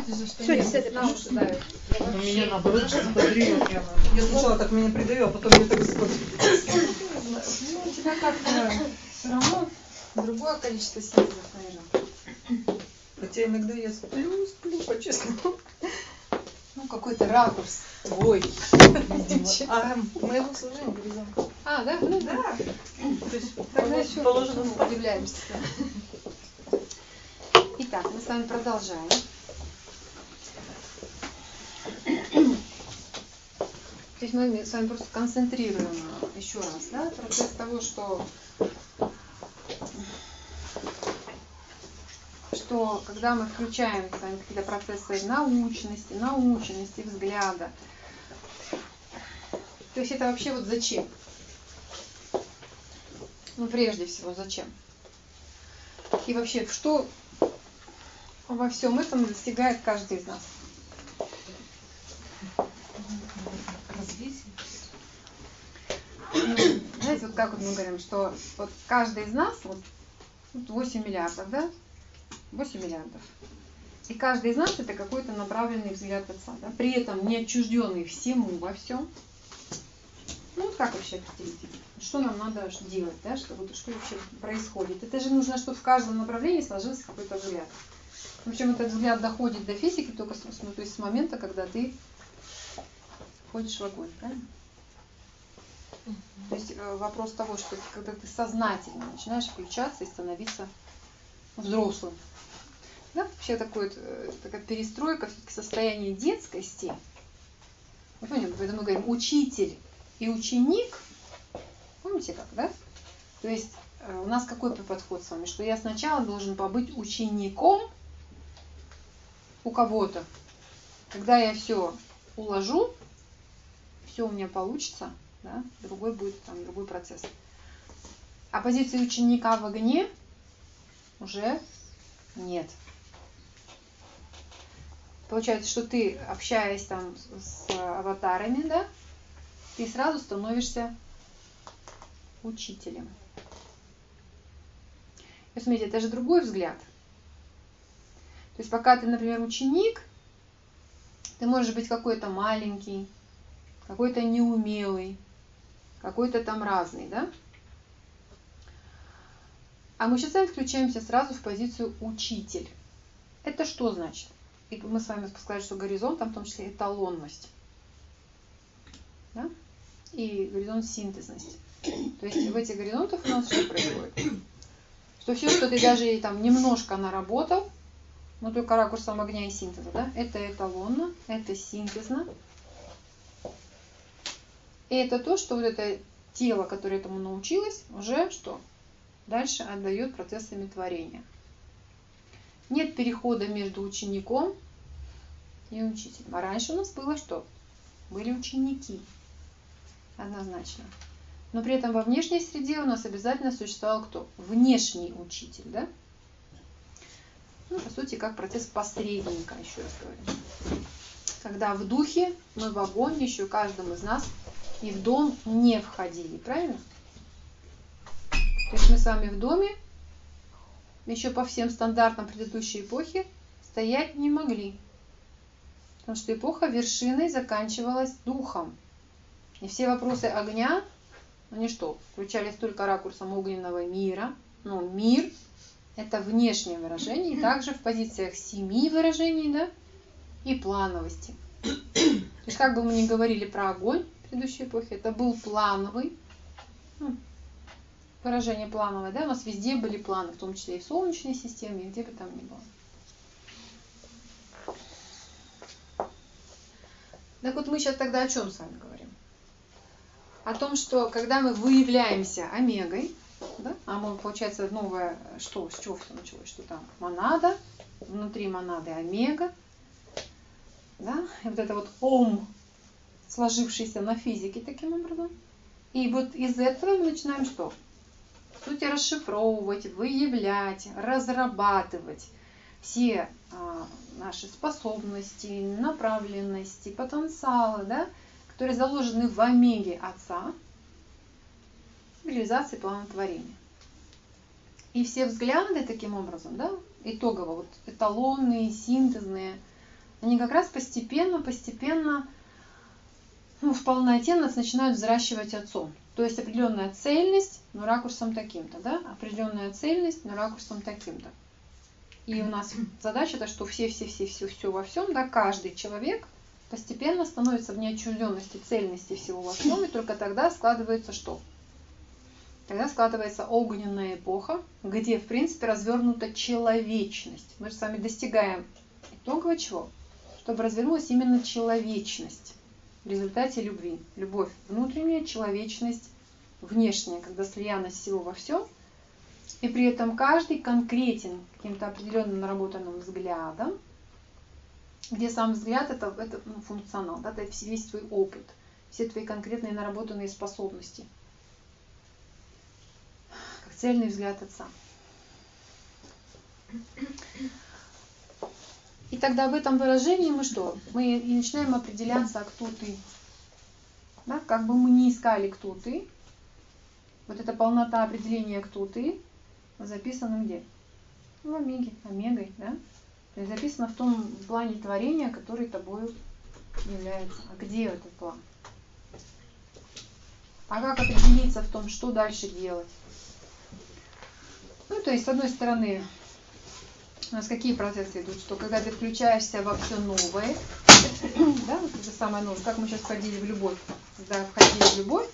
Все, действительно, на уши давит. У меня наоборот бодрило прямо. Я сначала так меня придавила, а потом я так смотрю. Ну, у тебя как-то все равно другое количество синтезов, наверное. Хотя иногда я сплю, по-честному. Ну, какой-то ракурс твой. А моего служения горизонт. А, да? Ну, Да. То есть тогда еще положено спать. удивляемся. Итак, мы с вами продолжаем. То есть мы с вами просто концентрируем еще раз, да, процесс того, что когда мы включаем с вами какие-то процессы научности, взгляда, то есть это вообще вот зачем? Ну, прежде всего, зачем? И вообще, что во всем этом достигает каждый из нас? Развитие. Ну, знаете, вот как вот мы говорим, что вот каждый из нас, вот 8 миллиардов, да? 8 миллиардов. И каждый из нас это какой-то направленный взгляд Отца, да? При этом не отчужденный всему во всем. Ну, вот как вообще определить? Что нам надо делать, да? Что вообще происходит? Это же нужно, чтобы в каждом направлении сложился какой-то взгляд. Причем этот взгляд доходит до физики только то есть с момента, когда ты входишь в огонь, правильно? То есть вопрос того, что когда ты сознательно начинаешь включаться и становиться взрослым. Да? Вообще такая перестройка все-таки состояния детскости. Вы понимаете, когда мы говорим учитель и ученик, помните как, да? То есть у нас какой подход с вами? Что я сначала должен побыть учеником у кого-то. Когда я все уложу, все у меня получится, да? Другой будет другой процесс. А позиции ученика в огне уже нет. Получается, что ты, общаясь там с аватарами, да, ты сразу становишься учителем. И смотрите, это же другой взгляд. То есть пока ты, например, ученик, ты можешь быть какой-то маленький, какой-то неумелый, какой-то там разный, да? А мы сейчас с вами включаемся сразу в позицию учитель. Это что значит? И мы с вами сказали, что горизонт, там в том числе эталонность. Да? И горизонт синтезность. То есть в этих горизонтах у нас что происходит? Что все, что ты даже там немножко наработал, но только ракурсом огня и синтеза, да, это эталонно, это синтезно. И это то, что вот это тело, которое этому научилось, уже что? Дальше отдает процессами творения. Нет перехода между учеником и учителем. А раньше у нас было что? Были ученики. Однозначно. Но при этом во внешней среде у нас обязательно существовал кто? Внешний учитель, да? Ну, по сути, как процесс посредника, еще раз говорю. Когда в духе мы в огонь еще каждому из нас и в дом не входили, правильно? То есть мы с вами в доме еще по всем стандартам предыдущей эпохи стоять не могли. Потому что эпоха вершиной заканчивалась духом. И все вопросы огня, они что, включались только ракурсом огненного мира. Но мир – это внешнее выражение, и также в позициях 7 выражений, да, и плановости. То есть как бы мы ни говорили про огонь в предыдущей эпохе, это был плановый, выражение плановое, да, у нас везде были планы, в том числе и в Солнечной системе, и где бы там ни было. Так вот мы сейчас тогда о чем с вами говорим? О том, что когда мы выявляемся омегой, да, а мы, получается, новое, что, с чего все началось, что там монада, внутри монады омега, да, и вот это вот ом, сложившийся на физике таким образом. И вот из этого мы начинаем что? По сути, расшифровывать, выявлять, разрабатывать все наши способности, направленности, потенциалы, да, которые заложены в омеге Отца, в реализации плана творения. И все взгляды таким образом, да, итогово, вот эталонные, синтезные, они как раз постепенно, в полноте нас начинают взращивать отцом. То есть определенная цельность, но ракурсом таким-то, да? Определенная цельность, но ракурсом таким-то. И у нас задача-то, что все во всем, да, каждый человек постепенно становится в неотчужденности цельности всего во всем, и только тогда складывается что? Тогда складывается огненная эпоха, где, в принципе, развернута человечность. Мы же с вами достигаем итогового чего? Чтобы развернулась именно человечность в результате любви. Любовь внутренняя, человечность внешняя, когда слиянность всего во всем. И при этом каждый конкретен каким-то определенным наработанным взглядом, где сам взгляд это функционал, да, это весь твой опыт, все твои конкретные наработанные способности. Как цельный взгляд Отца. И тогда в этом выражении мы что? Мы начинаем определяться, а кто ты. Да? Как бы мы ни искали, кто ты, вот эта полнота определения, кто ты, записана где? В омеге, омегой, да? То есть записано в том плане творения, который тобою является. А где этот план? А как определиться в том, что дальше делать? Ну, то есть, с одной стороны, у нас какие процессы идут? Что когда ты включаешься во все новое, да, вот это самое новое, как мы сейчас входили в любовь, когда входили в любовь,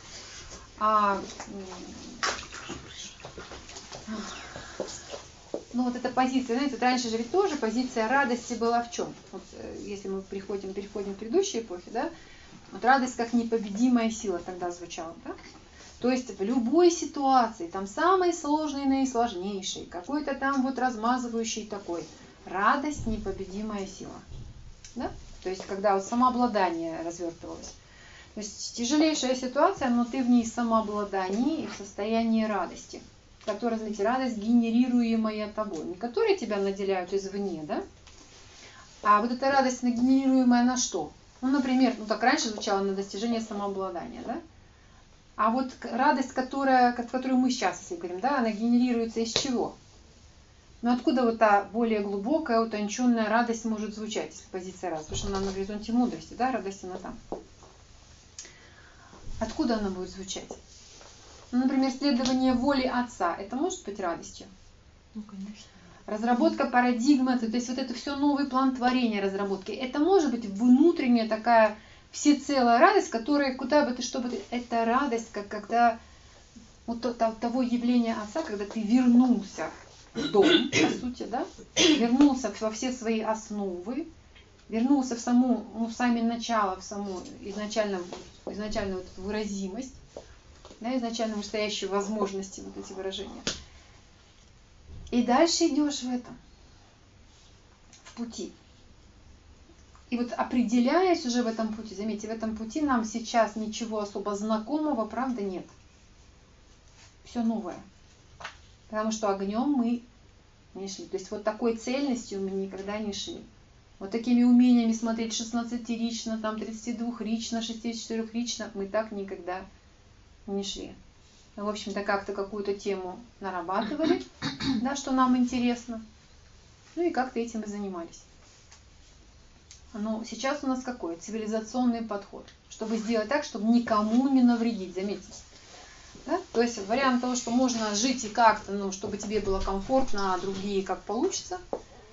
ну вот эта позиция, знаете, вот раньше же ведь тоже позиция радости была в чем? Вот если мы переходим к предыдущей эпохе, да, вот радость как непобедимая сила тогда звучала, да? То есть в любой ситуации, там самой сложной, наисложнейшей, какой-то там вот размазывающий такой, радость непобедимая сила, да? То есть когда вот самообладание развертывалось. То есть тяжелейшая ситуация, но ты в ней в самообладании и в состоянии радости. Которая, знаете, радость, генерируемая тобой. Не которые тебя наделяют извне, да? А вот эта радость, генерируемая на что? Ну, например, так раньше звучало на достижение самообладания, да? А вот радость, которую мы сейчас, если говорим, да, она генерируется из чего? Но откуда вот та более глубокая, утонченная радость может звучать, позиция радости? Потому что она на горизонте мудрости, да, радость она там. Откуда она будет звучать? Ну, например, следование воли Отца. Это может быть радостью? Ну, конечно. Разработка парадигмы, то есть вот это все новый план творения разработки. Это может быть внутренняя такая всецелая радость, которая куда бы ты, что бы ты... Это радость, как когда вот того явления Отца, когда ты вернулся в дом, по сути, да? Вернулся во все свои основы, вернулся в сами начало, в саму изначальную вот эту выразимость, да, изначально настоящие возможности, вот эти выражения. И дальше идешь в этом, в пути. И вот определяясь уже в этом пути, заметьте, в этом пути нам сейчас ничего особо знакомого, правда, нет. Все новое. Потому что огнем мы не шли. То есть вот такой цельностью мы никогда не шли. Вот такими умениями смотреть 16-рично, там 32-рично, 64-рично мы так никогда не шли. Мы, в общем-то, как-то какую-то тему нарабатывали, да, что нам интересно. Ну и как-то этим и занимались. Но сейчас у нас какой? Цивилизационный подход. Чтобы сделать так, чтобы никому не навредить. Заметьте. Да? То есть вариант того, что можно жить и как-то, чтобы тебе было комфортно, а другие как получится.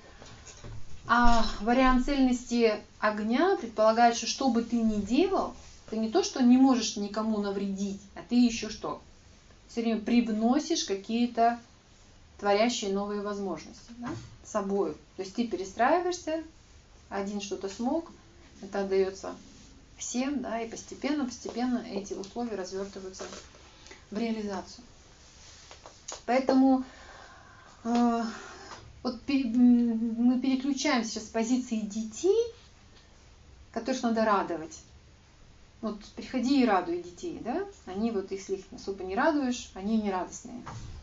А вариант цельности огня предполагает, что бы ты ни делал, ты не то, что не можешь никому навредить, а ты еще что? Все время привносишь какие-то творящие новые возможности, да, с собой. То есть ты перестраиваешься, один что-то смог, это отдается всем, да, и постепенно эти условия развертываются в реализацию. Поэтому вот мы переключаемся сейчас с позиции детей, которых надо радовать. Вот приходи и радуй детей, да? Они вот, если их особо не радуешь, они не радостные.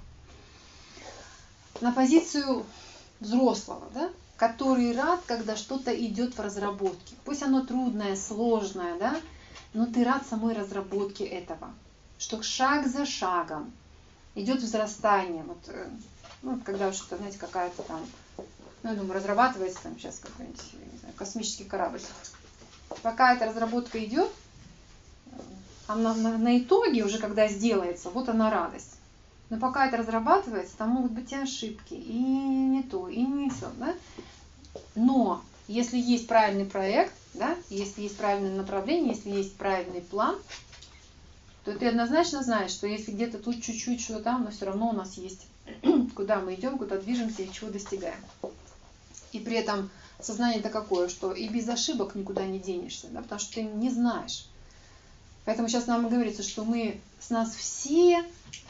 На позицию взрослого, да? Который рад, когда что-то идет в разработке. Пусть оно трудное, сложное, да? Но ты рад самой разработке этого. Что шаг за шагом идет взрастание. Вот, когда что-то, знаете, какая-то там Ну, я думаю, разрабатывается там сейчас какой-нибудь, не знаю, космический корабль. Пока эта разработка идет, а на итоге, уже когда сделается, вот она радость. Но пока это разрабатывается, там могут быть и ошибки, и не то, и не все. Да? Но если есть правильный проект, да, если есть правильное направление, если есть правильный план, то ты однозначно знаешь, что если где-то тут чуть-чуть, что там, но все равно у нас есть, куда мы идем, куда движемся и чего достигаем. И при этом сознание-то какое, что и без ошибок никуда не денешься, да, потому что ты не знаешь. Поэтому сейчас нам говорится, что с нас все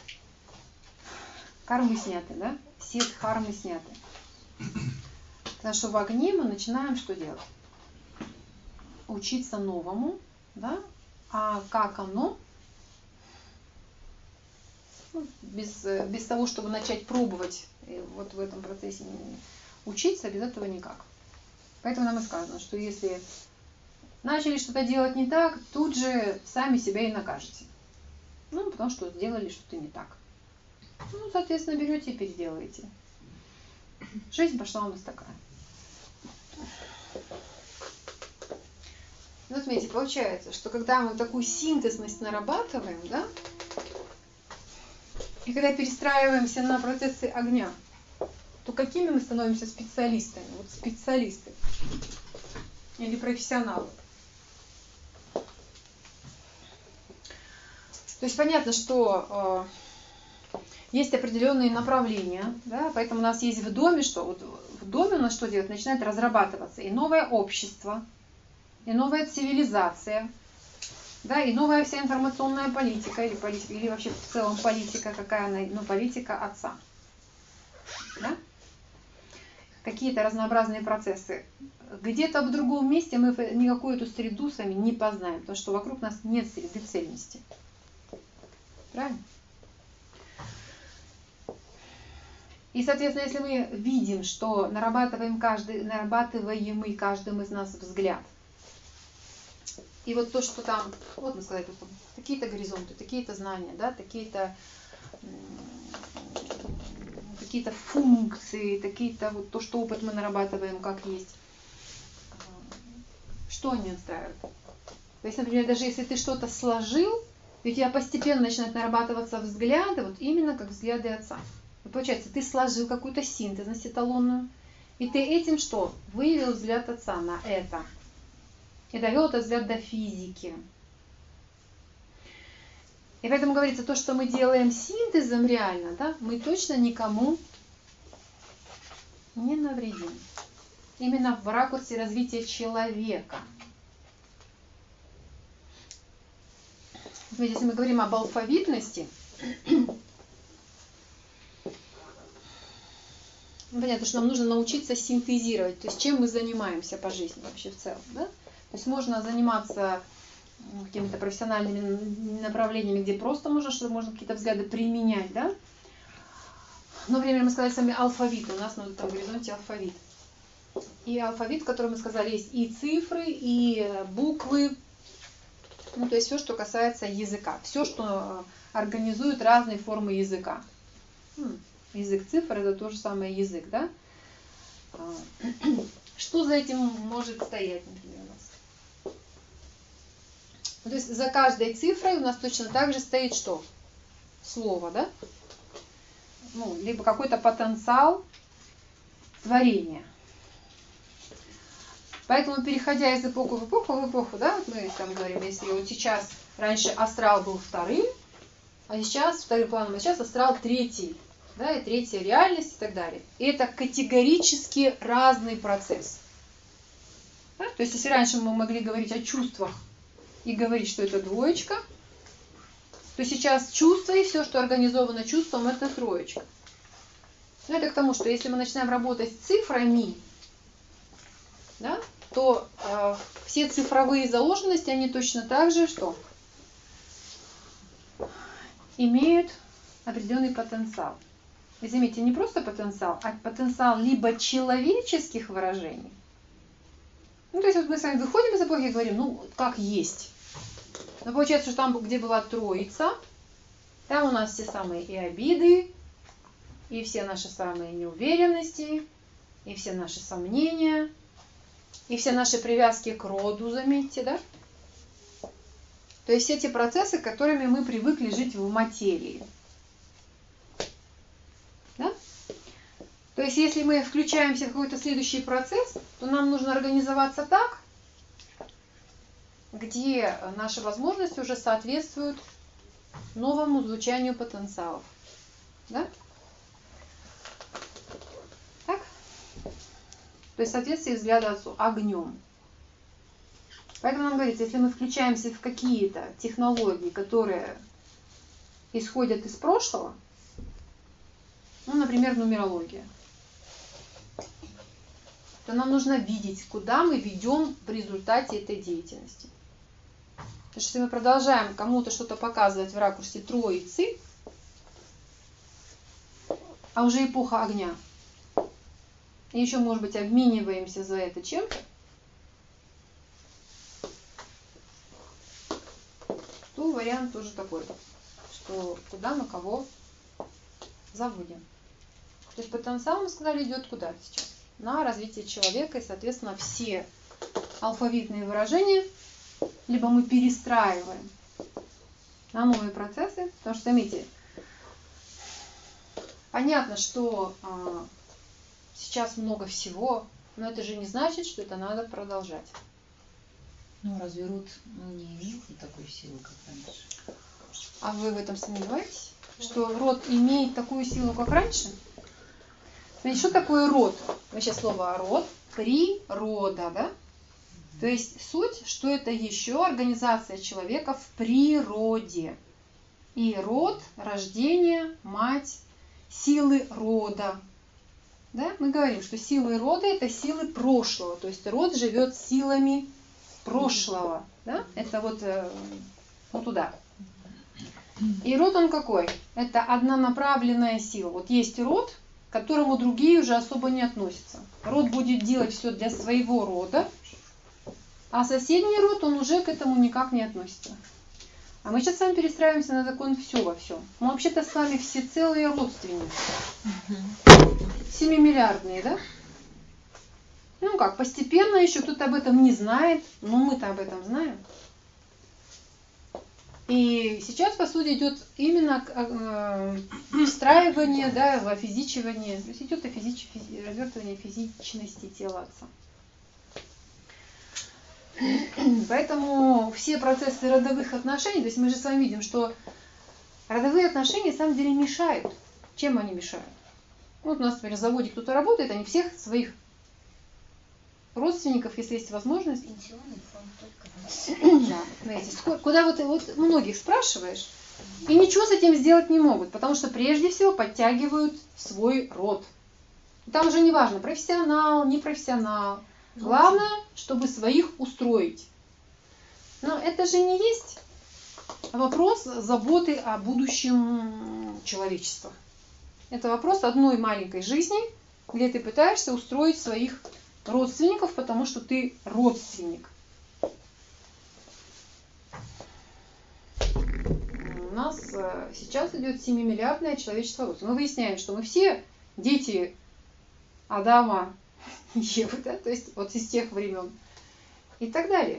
кармы сняты, да, все дхармы сняты. Потому что в огне мы начинаем что делать? Учиться новому, да, а как оно, ну, без того, чтобы начать пробовать вот в этом процессе учиться, без этого никак. Поэтому нам и сказано, что если начали что-то делать не так, тут же сами себя и накажете. Ну, потому что сделали что-то не так. Ну, соответственно, берете и переделаете. Жизнь пошла у нас такая. Ну, смотрите, получается, что когда мы такую синтезность нарабатываем, да, и когда перестраиваемся на процессы огня, то какими мы становимся специалистами? Вот специалисты или профессионалы. То есть понятно, что есть определенные направления, да, поэтому у нас есть в доме что? Вот в доме у нас что делать? Начинает разрабатываться и новое общество, и новая цивилизация, да, и новая вся информационная политика, или вообще в целом политика, какая она, ну, политика отца. Да? Какие-то разнообразные процессы. Где-то в другом месте мы никакую эту среду с вами не познаем, потому что вокруг нас нет среды цельности. Правильно? И, соответственно, если мы видим, что нарабатываемый каждым из нас взгляд, и вот то, что там, вот мы сказали, какие-то горизонты, какие-то знания, да, какие-то функции, какие-то вот то, что опыт мы нарабатываем, как есть, что они устраивают. То есть, например, даже если ты что-то сложил, и у тебя постепенно начинают нарабатываться взгляды, вот именно как взгляды отца. Вот получается, ты сложил какую-то синтезность эталонную, и ты этим что? Выявил взгляд отца на это. И довел этот взгляд до физики. И поэтому говорится, то, что мы делаем синтезом реально, да, мы точно никому не навредим. Именно в ракурсе развития человека. Если мы говорим об алфавитности, понятно, что нам нужно научиться синтезировать, то есть чем мы занимаемся по жизни вообще в целом. Да? То есть можно заниматься какими-то профессиональными направлениями, где просто можно какие-то взгляды применять, да? Но время мы сказали с вами алфавит, у нас на этом горизонте алфавит. И алфавит, который мы сказали, есть и цифры, и буквы, ну, то есть все, что касается языка, все, что организует разные формы языка. Язык цифр — это то же самое язык, да? Что за этим может стоять, например, у нас? То есть за каждой цифрой у нас точно так же стоит что? Слово, да? Ну, либо какой-то потенциал творения. Поэтому, переходя из эпохи в эпоху, да, вот мы там говорим, если вот сейчас, раньше астрал был вторым, а сейчас вторым планом, а сейчас астрал третий, да, и третья реальность и так далее. И это категорически разный процесс. Да? То есть, если раньше мы могли говорить о чувствах и говорить, что это двоечка, то сейчас чувства и все, что организовано чувством, это троечка. Но это к тому, что если мы начинаем работать с цифрами, да, то все цифровые заложенности, они точно так же что? Имеют определенный потенциал. И заметьте, не просто потенциал, а потенциал либо человеческих выражений. Ну, то есть вот мы с вами выходим из эпохи и говорим, ну, как есть. Но получается, что там, где была Троица, там у нас все самые и обиды, и все наши самые неуверенности, и все наши сомнения, и все наши привязки к роду, заметьте, да? То есть все те процессы, которыми мы привыкли жить в материи. Да? То есть если мы включаемся в какой-то следующий процесс, то нам нужно организоваться так, где наши возможности уже соответствуют новому звучанию потенциалов. Да? Так? То есть в соответствии взгляда отцу огнем. Поэтому нам говорится, если мы включаемся в какие-то технологии, которые исходят из прошлого, ну, например, нумерология, то нам нужно видеть, куда мы ведем в результате этой деятельности. Потому что если мы продолжаем кому-то что-то показывать в ракурсе Троицы, а уже эпоха огня, и еще, может быть, обмениваемся за это чем-то, то вариант тоже такой, что куда мы кого заводим. То есть потенциал, мы сказали, идет куда сейчас? На развитие человека, и, соответственно, все алфавитные выражения либо мы перестраиваем на новые процессы, потому что, заметьте, понятно, что сейчас много всего, но это же не значит, что это надо продолжать. Ну, разве род не имеет такой силы, как раньше? А вы в этом сомневаетесь? Что род имеет такую силу, как раньше? Смотрите, что такое род? Вообще слово род, природа, да? То есть суть, что это еще организация человека в природе. И род, рождение, мать, силы рода. Да? Мы говорим, что силы рода это силы прошлого. То есть род живет силами прошлого. Да? Это вот туда. И род он какой? Это однонаправленная сила. Вот есть род, к которому другие уже особо не относятся. Род будет делать все для своего рода, а соседний род, он уже к этому никак не относится. А мы сейчас с вами перестраиваемся на закон все во всем. Мы вообще-то с вами все целые родственники. 7-миллиардные, да? Ну как, постепенно еще кто-то об этом не знает, но мы-то об этом знаем. И сейчас, по сути, идет именно встраивание, да, офизичивание, то есть идет развертывание физичности тела отца. Поэтому все процессы родовых отношений, то есть мы же с вами видим, что родовые отношения на самом деле мешают. Чем они мешают? Вот у нас, например, в заводе кто-то работает, они всех своих родственников, если есть возможность. Пенсионный фонд только. Да, знаете, куда вот многих спрашиваешь, и ничего с этим сделать не могут, потому что прежде всего подтягивают свой род. Там уже не важно, профессионал, не профессионал. Главное, чтобы своих устроить. Но это же не есть вопрос заботы о будущем человечества. Это вопрос одной маленькой жизни, где ты пытаешься устроить своих родственников, потому что ты родственник. У нас сейчас идет 7-миллиардное человечество. Мы выясняем, что мы все дети Адама, Евы, да? То есть вот из тех времен и так далее.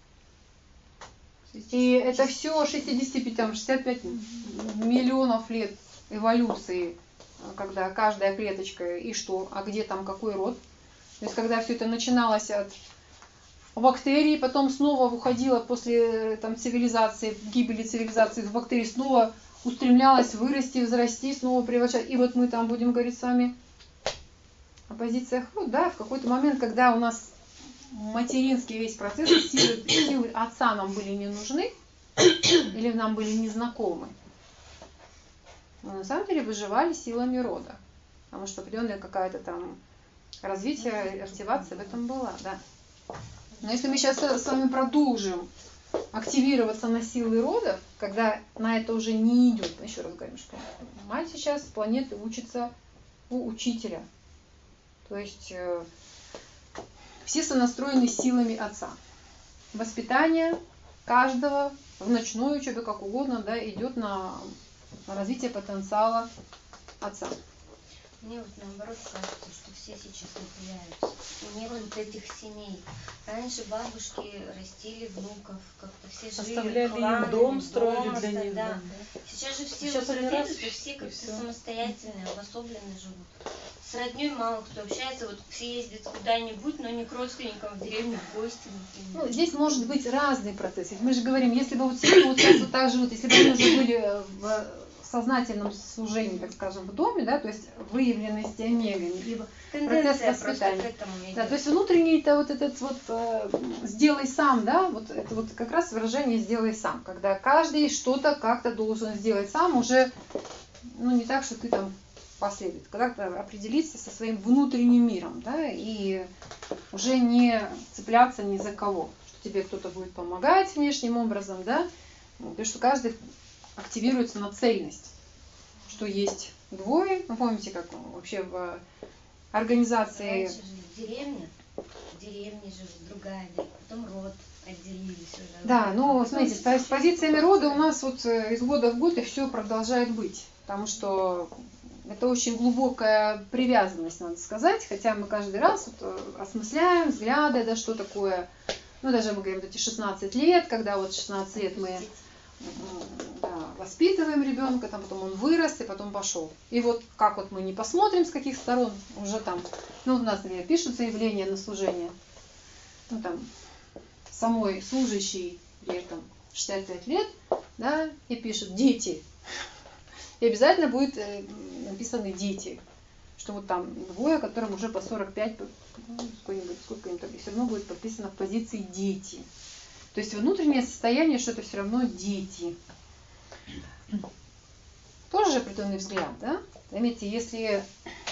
И это все 65 миллионов лет эволюции, когда каждая клеточка и что, а где там какой род. То есть когда все это начиналось от бактерий, потом снова уходило после цивилизации, гибели цивилизации в бактерии, снова устремлялось вырасти, взрасти, снова превращать. И вот мы там будем говорить с вами о позициях род, да, в какой-то момент, когда у нас материнский весь процесс, силы отца нам были не нужны, или нам были незнакомы, но на самом деле выживали силами рода, потому что определенная какая-то там развитие, активация в этом была, да. Но если мы сейчас с вами продолжим активироваться на силы рода, когда на это уже не идет, еще раз говорим, что мать сейчас с планеты учится у учителя. То есть все сонастроены силами отца. Воспитание каждого в ночной учебе, как угодно, да, идет на развитие потенциала отца. Мне вот наоборот кажется, что все сейчас напрягаются. И нет вот этих семей. Раньше бабушки растили внуков, как-то все жили Оставляли им кланами, дом, строили для да. них. Да. Сейчас же все Сейчас они раз, что все и как-то всё. самостоятельные, обособленно живут. С роднёй мало кто общается, вот все ездят куда-нибудь, но не к родственникам в деревню в гости, например. Ну, здесь может быть разный процесс. Ведь мы же говорим, если бы вот семьи вот сейчас вот так живут, если бы они уже были в сознательном служении, так скажем, в доме, да, то есть выявленности омегами, либо процесс Тенденция просто к воспитания. этому идет. Да, то есть внутренний-то вот этот вот сделай сам, да, вот это вот как раз выражение сделай сам, когда каждый что-то как-то должен сделать сам, уже, ну, не так, что ты там последует, когда-то определиться со своим внутренним миром, да, и уже не цепляться ни за кого, что тебе кто-то будет помогать внешним образом, да, потому что каждый активируется на цельность, что есть двое, ну, помните, как вообще в организации... Раньше жили в деревне жили, другая, потом род отделились уже. Да, но смотрите, с позициями рода у нас вот из года в год и все продолжает быть, потому что это очень глубокая привязанность, надо сказать, хотя мы каждый раз вот осмысляем взгляды, да, что такое, ну, даже мы говорим, вот эти 16 лет, когда вот 16 лет мы воспитываем ребенка, там потом он вырос и потом пошел. И вот как вот мы не посмотрим, с каких сторон, уже там, ну, у нас, например, пишут заявление на служение, ну, там, самой служащей, ей там 65 лет, да, и пишут «дети». И обязательно будет написаны «дети», что вот там двое, которым уже по 45, сколько-нибудь, и все равно будет подписано в позиции «дети». То есть внутреннее состояние, что это все равно дети. Тоже определенный взгляд, да? Заметьте, если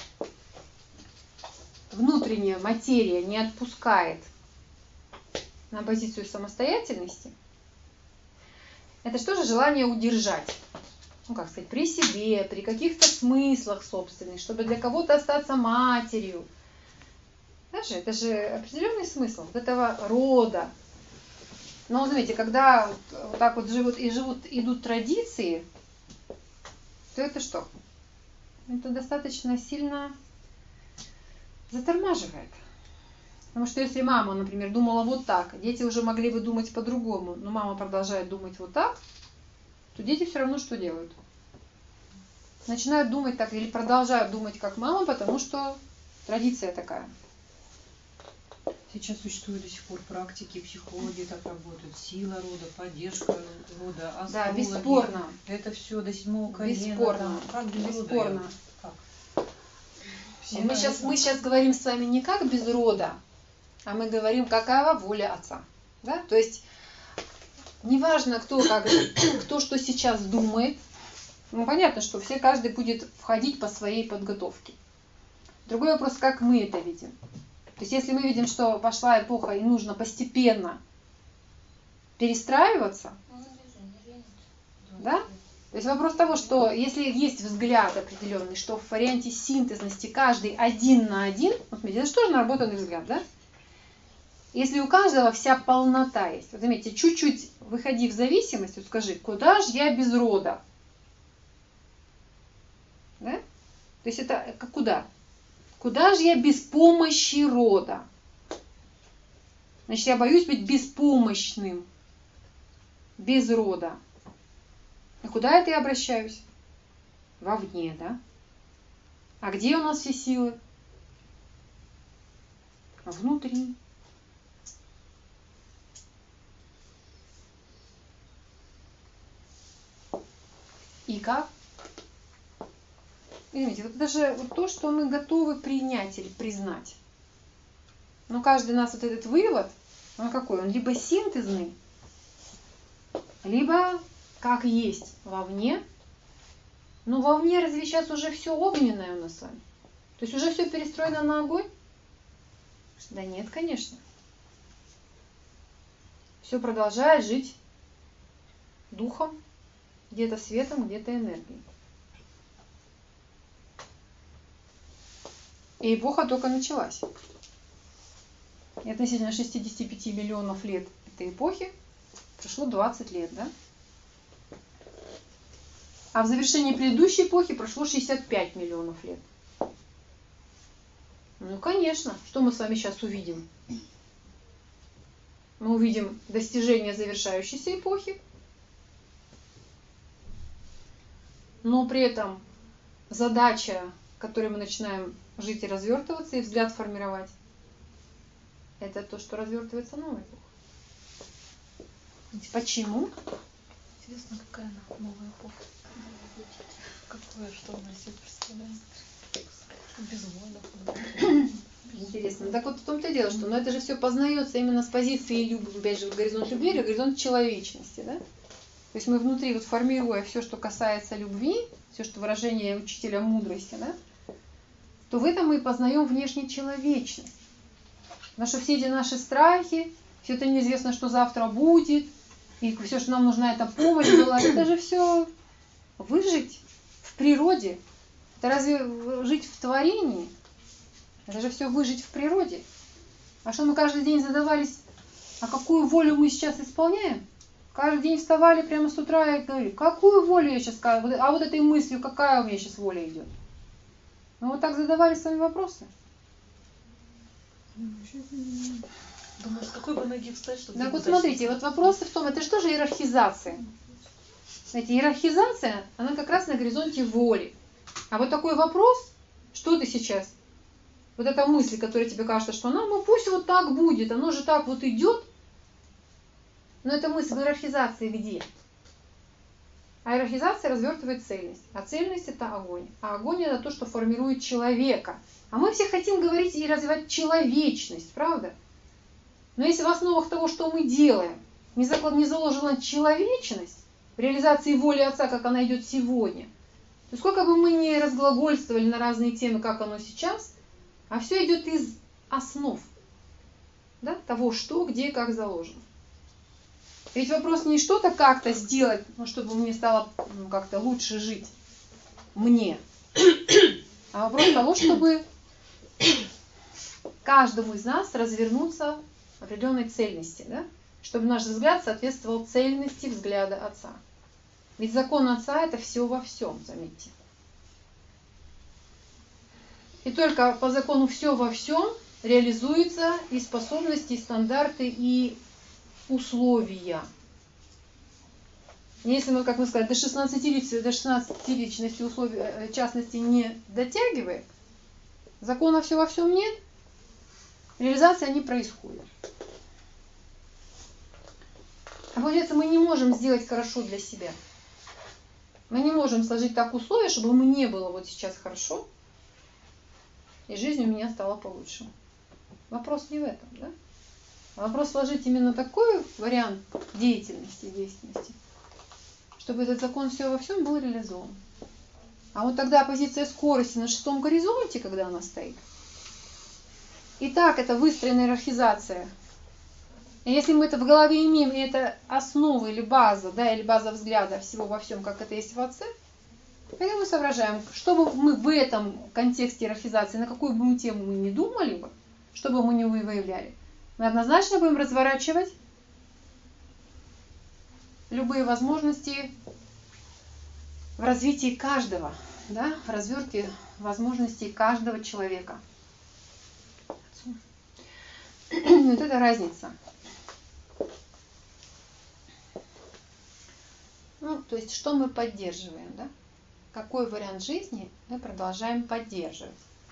внутренняя материя не отпускает на позицию самостоятельности, это что же желание удержать? Ну, как сказать, при себе, при каких-то смыслах собственных, чтобы для кого-то остаться матерью. Даже, это же определенный смысл вот этого рода. Но, заметьте, когда вот так вот живут, идут традиции, то это что? Это достаточно сильно затормаживает. Потому что если мама, например, думала вот так, дети уже могли бы думать по-другому, но мама продолжает думать вот так, то дети все равно что делают? Начинают думать так или продолжают думать как мама, потому что традиция такая. Сейчас существуют до сих пор практики, психологи так работают, сила рода, поддержка рода, астрологи. Да, бесспорно. Это все до 7-го колена. Бесспорно. Как без Бесспорно. рода? Как? Мы сейчас говорим с вами не как без рода, а мы говорим, какова воля отца. Да? То есть неважно, кто что сейчас думает. Ну, понятно, что каждый будет входить по своей подготовке. Другой вопрос, как мы это видим. То есть, если мы видим, что пошла эпоха и нужно постепенно перестраиваться, да? То есть вопрос того, что если есть взгляд определенный, что в варианте синтезности каждый один на один, вот смотрите, это же тоже наработанный взгляд, да? Если у каждого вся полнота есть, вот заметьте, чуть-чуть выходи в зависимость, вот скажи, куда же я без рода? Да? То есть это как куда? Куда же я без помощи рода? Значит, я боюсь быть беспомощным, без рода. И куда это я обращаюсь? Вовне, да? А где у нас все силы? Внутри. И как? Видите, вот это же вот то, что мы готовы принять или признать. Но каждый нас вот этот вывод, он какой? Он либо синтезный, либо как есть вовне. Но вовне разве сейчас уже все огненное у нас с вами? То есть уже все перестроено на огонь? Да нет, конечно. Все продолжает жить духом, где-то светом, где-то энергией. И эпоха только началась. И относительно 65 миллионов лет этой эпохи прошло 20 лет, да? А в завершении предыдущей эпохи прошло 65 миллионов лет. Ну, конечно. Что мы с вами сейчас увидим? Мы увидим достижение завершающейся эпохи, но при этом задача, которой мы начинаем жить и развертываться, и взгляд формировать, это то, что развертывается новая эпоха. Почему? Интересно, какая она новая эпоха? Какое, что она себе представляет? Без воинов. Интересно. Так вот в том-то и дело, что это же все познается именно с позиции, опять же, горизонт любви или горизонт человечности. Да? То есть мы внутри, вот формируя все, что касается любви, все, что выражение учителя мудрости, да, то в этом мы и познаем внешнюю человечность. Потому что все эти наши страхи, все это неизвестно, что завтра будет, и все, что нам нужна, это помощь была, это же все выжить в природе. Это разве жить в творении? Это же все выжить в природе. А что мы каждый день задавались, а какую волю мы сейчас исполняем? Каждый день вставали прямо с утра и говорили, какую волю я сейчас скажу, а вот этой мыслью, какая у меня сейчас воля идет? Мы вот так задавали с вами вопросы. Думаю, с какой бы ноги встать, чтобы... Так вот смотрите, вот вопросы в том, это что же иерархизация? Знаете, иерархизация, она как раз на горизонте воли. А вот такой вопрос, что ты сейчас? Вот эта мысль, которая тебе кажется, что она, ну пусть вот так будет, оно же так вот идет. Но эта мысль в иерархизации где? А иерархизация развертывает цельность. А цельность это огонь. А огонь это то, что формирует человека. А мы все хотим говорить и развивать человечность, правда? Но если в основах того, что мы делаем, не заложена человечность в реализации воли Отца, как она идет сегодня, то сколько бы мы ни разглагольствовали на разные темы, как оно сейчас, а все идет из основ, да, того, что, где, как заложено. Ведь вопрос не что-то как-то сделать, ну, чтобы мне стало как-то лучше жить, мне, а вопрос того, чтобы каждому из нас развернуться в определенной цельности, да, чтобы наш взгляд соответствовал цельности взгляда Отца. Ведь закон Отца это все во всем, заметьте. И только по закону все во всем реализуются и способности, и стандарты, и условия. Если мы, как мы сказали, до 16-личности условий, частности не дотягиваем, закона все во всем нет, реализация не происходит. А получается, мы не можем сделать хорошо для себя. Мы не можем сложить так условия, чтобы мне не было вот сейчас хорошо, и жизнь у меня стала получше. Вопрос не в этом, да? Вопрос сложить именно такой вариант деятельности, действенности, чтобы этот закон все во всем был реализован. А вот тогда позиция скорости на 6-м горизонте, когда она стоит, и так это выстроенная иерархизация. И если мы это в голове имеем, и это основа или база, да, или база взгляда всего во всем, как это есть в Отце, тогда мы соображаем, что бы мы в этом контексте иерархизации, на какую бы мы тему мы не думали бы, что бы мы не выявляли, мы однозначно будем разворачивать любые возможности в развитии каждого, да, в развертке возможностей каждого человека. Вот это разница. Ну, то есть, что мы поддерживаем, да? Какой вариант жизни мы продолжаем поддерживать?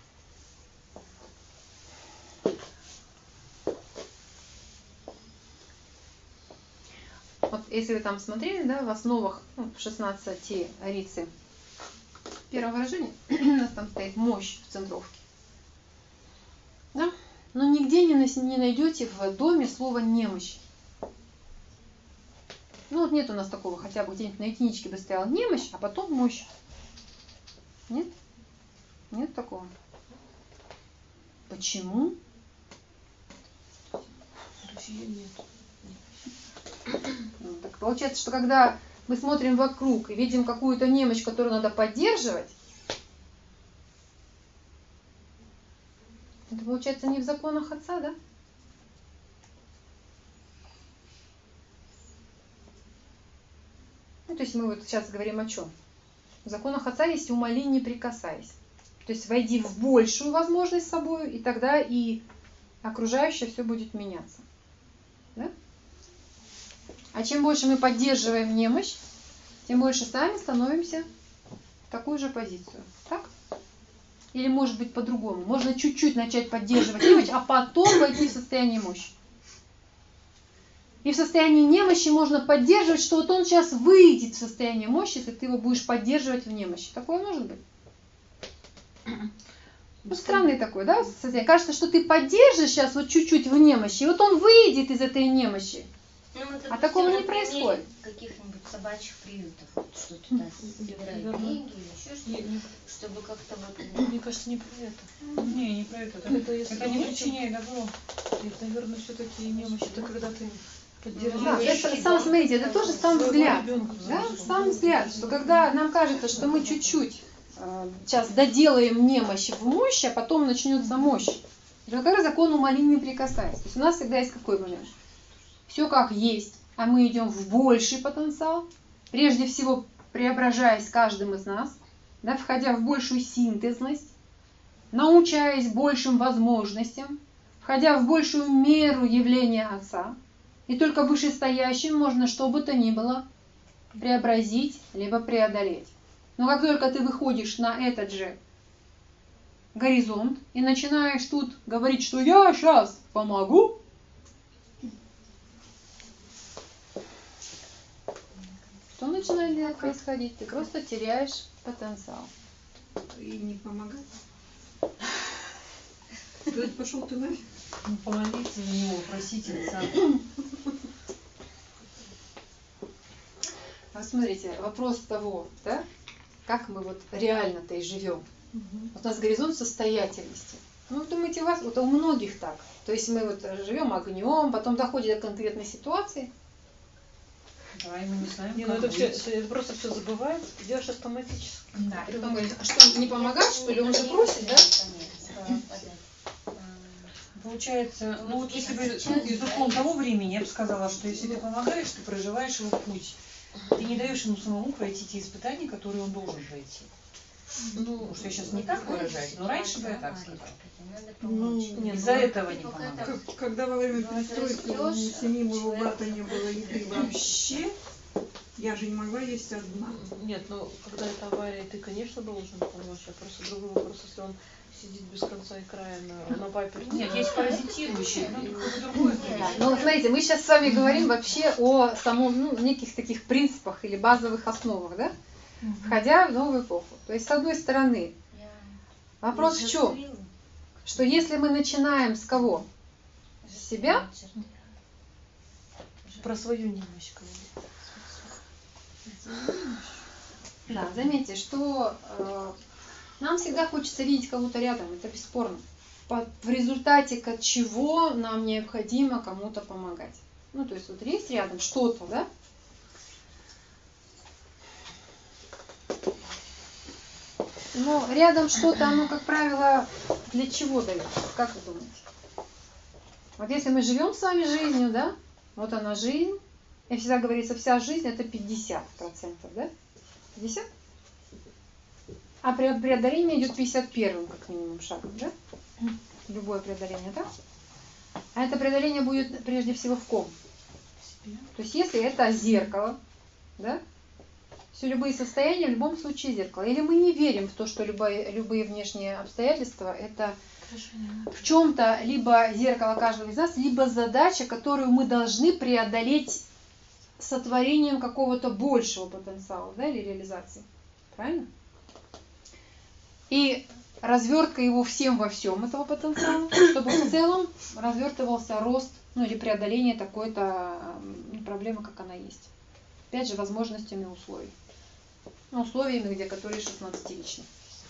Вот если вы там смотрели, да, в основах, ну, 16 рицы, первое выражение, у нас там стоит мощь в центровке. Да? Но нигде не найдете в доме слова немощь. Ну вот нет у нас такого, хотя бы где-нибудь на единичке бы стояла немощь, а потом мощь. Нет? Нет такого. Почему? Нет. Ну, так получается, что когда мы смотрим вокруг и видим какую-то немощь, которую надо поддерживать, это получается не в законах Отца, да? Ну, то есть мы вот сейчас говорим о чем? В законах Отца есть умоли, не прикасайся. То есть войди в большую возможность с собой, и тогда и окружающее все будет меняться. Да? А чем больше мы поддерживаем немощь, тем больше сами становимся в такую же позицию. Так? Или может быть по-другому. Можно чуть-чуть начать поддерживать немощь, а потом войти в состояние мощи. И в состоянии немощи можно поддерживать, что вот он сейчас выйдет в состояние мощи, если ты его будешь поддерживать в немощи. Такое может быть? Ну, странный такой, да, состояние. Кажется, что ты поддержишь сейчас вот чуть-чуть в немощи, и вот он выйдет из этой немощи. Ну, мы, допустим, А такого не на примере происходит. Каких-нибудь собачьих приютов, вот, что туда собирают деньги или еще что-то, чтобы как-то вот... Мне кажется, не про это. Не про это. Это если Это не причиняет добро. Нет, наверное, все-таки немощь. Это когда ты Да, поддерживаешь. это сам, смотрите, это тоже сам своего взгляд. ребенка. Да, сам взгляд, что когда нам кажется, что мы чуть-чуть сейчас доделаем немощь в мощь, а потом начнется мощь. Это как закон умоления не прикасается. То есть у нас всегда есть какой момент? Все как есть, а мы идем в больший потенциал, прежде всего преображаясь каждым из нас, да, входя в большую синтезность, научаясь большим возможностям, входя в большую меру явления Отца. И только вышестоящим можно что бы то ни было преобразить, либо преодолеть. Но как только ты выходишь на этот же горизонт и начинаешь тут говорить, что я сейчас помогу, что начинает происходить? Ты просто теряешь потенциал. И не помогать. Говорит, пошел ты нафиг. Ну, помолиться за него, просить отца. Вот смотрите, вопрос того, да, как мы вот реально-то и живем. Вот у нас горизонт состоятельности. Ну, вы думаете, у вас, вот у многих так. То есть мы вот живем огнем, потом доходит до конкретной ситуации. Да, и мы не знаем, Не, ну как это, все, быть. это просто все забывается, делаешь автоматически. Да. И потом говорит, а что, не помогать, что ли? Он же просит, да? Получается, ну вот если бы из духом того времени, я бы сказала, что если ты помогаешь, ты проживаешь его путь. Ты не даешь ему самому пройти те испытания, которые он должен пройти. Ну, потому что я сейчас не так выражаюсь, но раньше бы я так сказала. Ну, Из-за этого не помогаю. Когда во время перестройки у семьи моего брата не было еды вообще, я же не могла есть одна. Нет, ну когда это авария, ты, конечно, должен помочь. А просто другой вопрос, если он сидит без конца и края на паперте. Нет, есть паразитирующие, ну какое-то другое. Да. Ну, смотрите, мы сейчас с вами говорим вообще о самом, ну, неких таких принципах или базовых основах, да? Входя в новую эпоху. То есть, с одной стороны, вопрос в чем? Что если мы начинаем с кого? С себя? Про свою немощь говорит. Да, заметьте, что нам всегда хочется видеть кого-то рядом, это бесспорно. В результате чего нам необходимо кому-то помогать. Ну, то есть, вот есть рядом что-то, да? Но рядом что-то, оно, как правило, для чего дает? Как вы думаете? Вот если мы живем с вами жизнью, да? Вот она жизнь. И всегда говорится, вся жизнь это 50%, да? 50? А преодоление идет 51-м, как минимум, шагом, да? Любое преодоление, да? А это преодоление будет прежде всего в ком? То есть если это зеркало, да? Все любые состояния в любом случае зеркало. Или мы не верим в то, что любые внешние обстоятельства это в чем-то либо зеркало каждого из нас, либо задача, которую мы должны преодолеть сотворением какого-то большего потенциала, да, или реализации. Правильно? И развертка его всем во всем этого потенциала, чтобы в целом развертывался рост, ну или преодоление такой-то проблемы, как она есть. Опять же, возможностями условий. Ну, условиями, где которые 16-личные.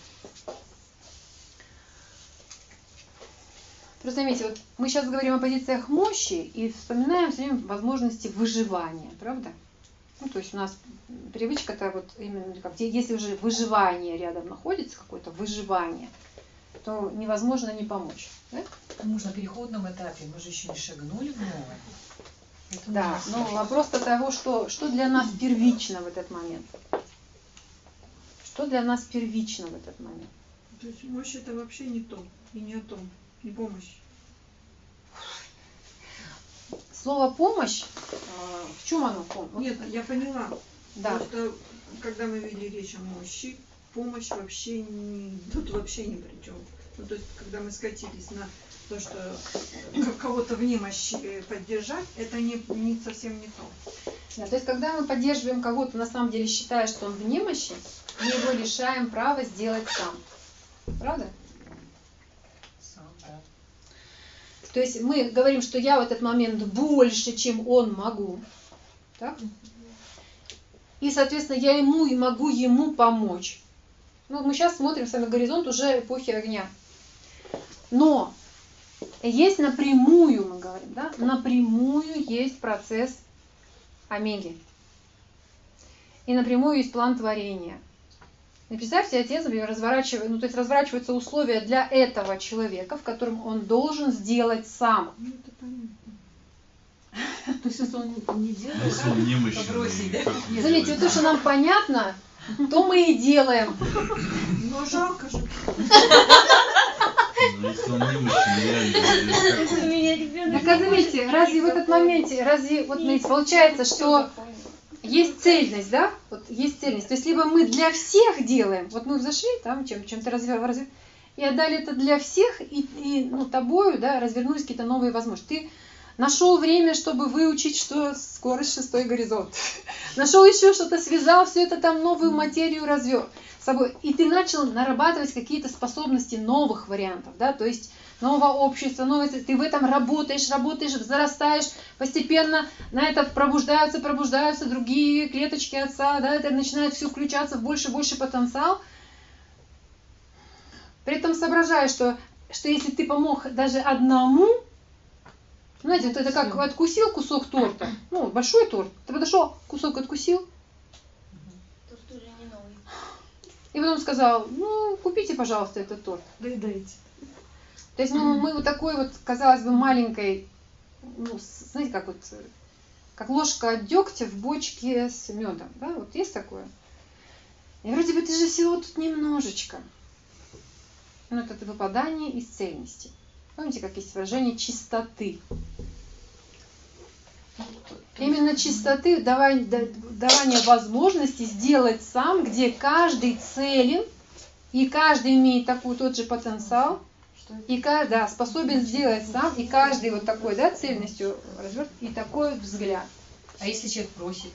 Просто заметьте, вот мы сейчас говорим о позициях мощи и вспоминаем все время возможности выживания, правда? Ну, то есть у нас привычка-то вот именно, если уже выживание рядом находится, какое-то выживание, то невозможно не помочь. Да? Мы же на переходном этапе, мы же еще не шагнули в новое. Да, но вопрос-то того, что для нас первично в этот момент. Что для нас первично в этот момент? То есть мощь это вообще не то, и не о том, не помощь. Слово помощь, в чем оно? Нет, я поняла. Да. Просто когда мы вели речь о мощи, помощь вообще тут вообще ни при чем. Ну, то есть, когда мы скатились на то, что кого-то в немощи поддержать, это не совсем не то. Да, то есть, когда мы поддерживаем кого-то, на самом деле считая, что он в немощи, мы его лишаем права сделать сам. Правда? Сам, да. То есть мы говорим, что я в этот момент больше, чем он могу. Так? И, соответственно, я ему и могу ему помочь. Ну, мы сейчас смотрим с вами горизонт уже эпохи огня. Но есть напрямую, мы говорим, да, напрямую есть процесс омеги. И напрямую есть план творения. И представьте, отец разворачиваются условия для этого человека, в котором он должен сделать сам. Ну, это понятно. То есть, если он не делает, Если он немощный, как Заметьте, вот то, что нам понятно, то мы и делаем. Но жалко же. если он немощный, реально. Так, заметьте, разве в этот моменте, получается, что есть цельность, да? Вот есть цельность. То есть, либо мы для всех делаем, вот мы взошли, там чем-то развиваем, и отдали это для всех, и тобою, да, развернулись какие-то новые возможности. Ты нашел время, чтобы выучить, что скорость 6-й горизонт. Нашел еще что-то, связал все это там, новую материю развел с собой. И ты начал нарабатывать какие-то способности новых вариантов, да, то есть нового общества, ты в этом работаешь, взрастаешь, постепенно на это пробуждаются другие клеточки отца, да, это начинает все включаться в больше и больше потенциал. При этом соображаешь, что если ты помог даже одному, знаете, это как откусил кусок торта, большой торт, ты подошел, кусок откусил, Торт уже не новый. и потом сказал, купите, пожалуйста, этот торт. доедайте. То есть мы вот такой вот, казалось бы, маленькой, знаете, как ложка дегтя в бочке с медом, да, вот есть такое. И вроде бы ты же всего тут немножечко. Но это выпадание из цельности. Помните, как есть выражение чистоты? Именно чистоты, давание возможности сделать сам, где каждый целен, и каждый имеет тот же потенциал, и способен сделать сам, и каждый вот такой, да, цельностью разверт, и такой взгляд. А если человек просит?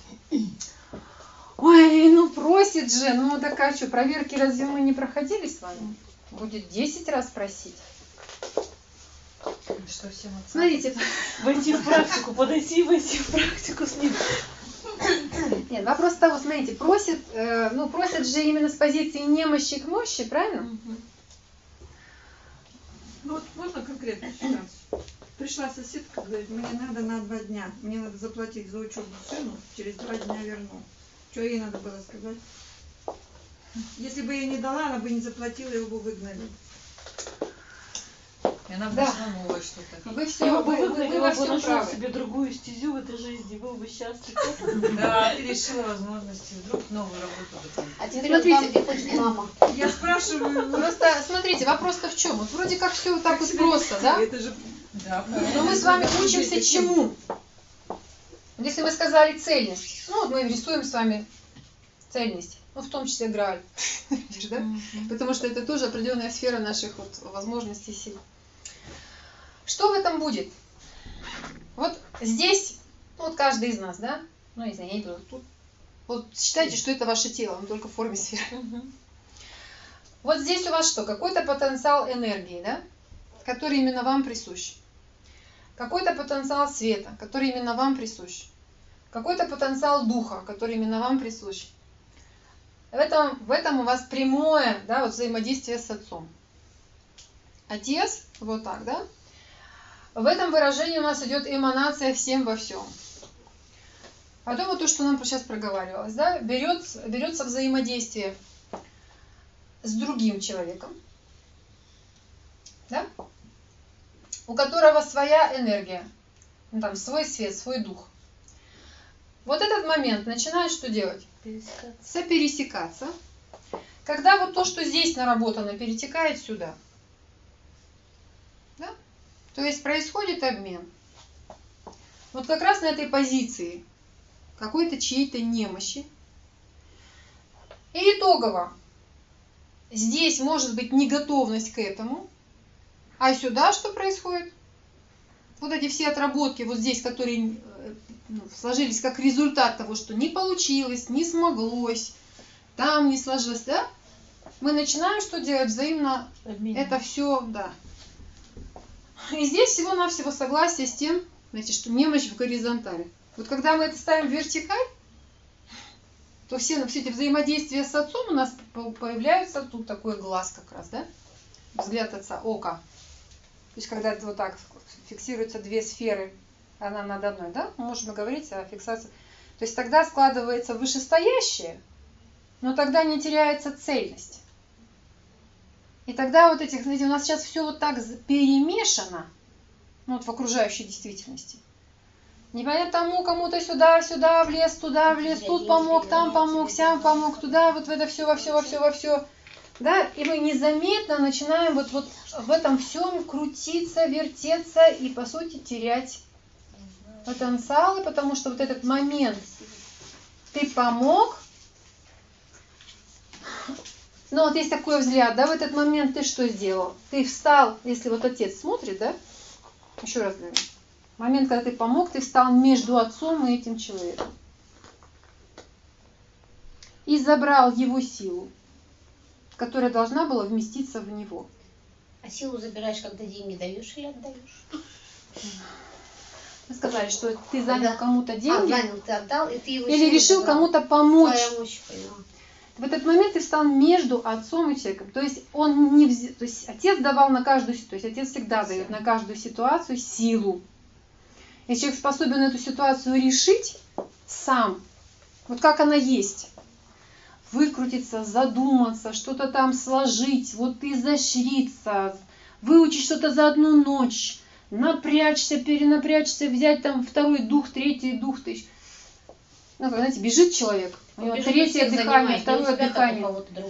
Ой, просит же, так а что, проверки разве мы не проходили с вами? Будет 10 раз просить. Что всем отцам? Смотрите. Войти в практику, подойти, войти в практику с ним. Нет, вопрос того, смотрите, просят же именно с позиции немощи к мощи, правильно? Вот можно конкретно ситуацию? Пришла соседка, говорит, мне надо на 2 дня, мне надо заплатить за учебу сыну, через 2 дня верну. Что ей надо было сказать? Если бы я не дала, она бы не заплатила, его бы выгнали. И она бы нашла новое что-то. Вы во всем нашел правы. себе другую стезю в этой жизни, был бы счастлив. Да, ты решила возможности, вдруг новую работу выполнить. А теперь Смотрите. вот там, где хочет мама. Я спрашиваю, Просто смотрите, вопрос-то в чем? Вот вроде как все вот так вот просто, да? это же Да, Но мы с вами учимся чему? Если мы сказали цельность, мы рисуем с вами цельность, в том числе Грааль, да? Потому что это тоже определенная сфера наших возможностей и сил. Что в этом будет? Вот здесь, каждый из нас, да? Не знаю, я не буду тут. Вот считайте, что это ваше тело, но только в форме сферы. Вот здесь у вас что? Какой-то потенциал энергии, да? Который именно вам присущ. Какой-то потенциал света, который именно вам присущ. Какой-то потенциал духа, который именно вам присущ. В этом у вас прямое, да, взаимодействие с отцом. Отец, вот так, да? В этом выражении у нас идет эманация всем во всем. Потом то, что нам сейчас проговаривалось, да, берется взаимодействие с другим человеком, да, у которого своя энергия, свой свет, свой дух. Вот этот момент начинает что делать? Сопересекаться. Когда вот то, что здесь наработано, перетекает сюда. Да? То есть происходит обмен. Вот как раз на этой позиции какой-то чьей-то немощи. И итогово. Здесь может быть неготовность к этому. А сюда что происходит? Вот эти все отработки вот здесь, которые сложились как результат того, что не получилось, не смоглось, там не сложилось, да? Мы начинаем что делать? Взаимно это все, да. И здесь всего-навсего согласие с тем, знаете, что немощь в горизонтали. Вот когда мы это ставим в вертикаль, то все эти взаимодействия с отцом у нас появляются, тут такой глаз как раз, да? Взгляд отца, око. То есть когда это вот так фиксируются две сферы, она над одной, да? Можно говорить о фиксации. То есть тогда складывается вышестоящее, но тогда не теряется цельность. И тогда вот этих, знаете, у нас сейчас все вот так перемешано, ну, вот в окружающей действительности. Непонятно тому, кому-то сюда, в лес, туда, в лес, тут помог, там помог, сям помог, туда, вот в это все, во все. Да? И мы незаметно начинаем вот в этом всем крутиться, вертеться и, по сути, терять потенциалы, потому что вот этот момент ты помог, но вот есть такой взгляд, да, в этот момент ты что сделал? Ты встал, если вот отец смотрит, да, еще раз говорю, момент, когда ты помог, ты встал между отцом и этим человеком. И забрал его силу, которая должна была вместиться в него. А силу забираешь, когда деньги даешь или отдаешь? Вы сказали, что ты занял кому-то деньги. Занял, ты отдал, и ты его или решил забрал. Кому-то помочь. Твоя мощь, поняла. В этот момент ты встал между отцом и человеком. То есть он не то есть отец давал на каждую ситуацию, то есть отец всегда дает на каждую ситуацию силу. И человек способен эту ситуацию решить сам, вот как она есть. Выкрутиться, задуматься, что-то там сложить, вот изощриться, выучить что-то за одну ночь, напрячься, перенапрячься, взять там второй дух, третий дух. Ну, знаете, бежит человек, у него третье дыхание, второе дыхание.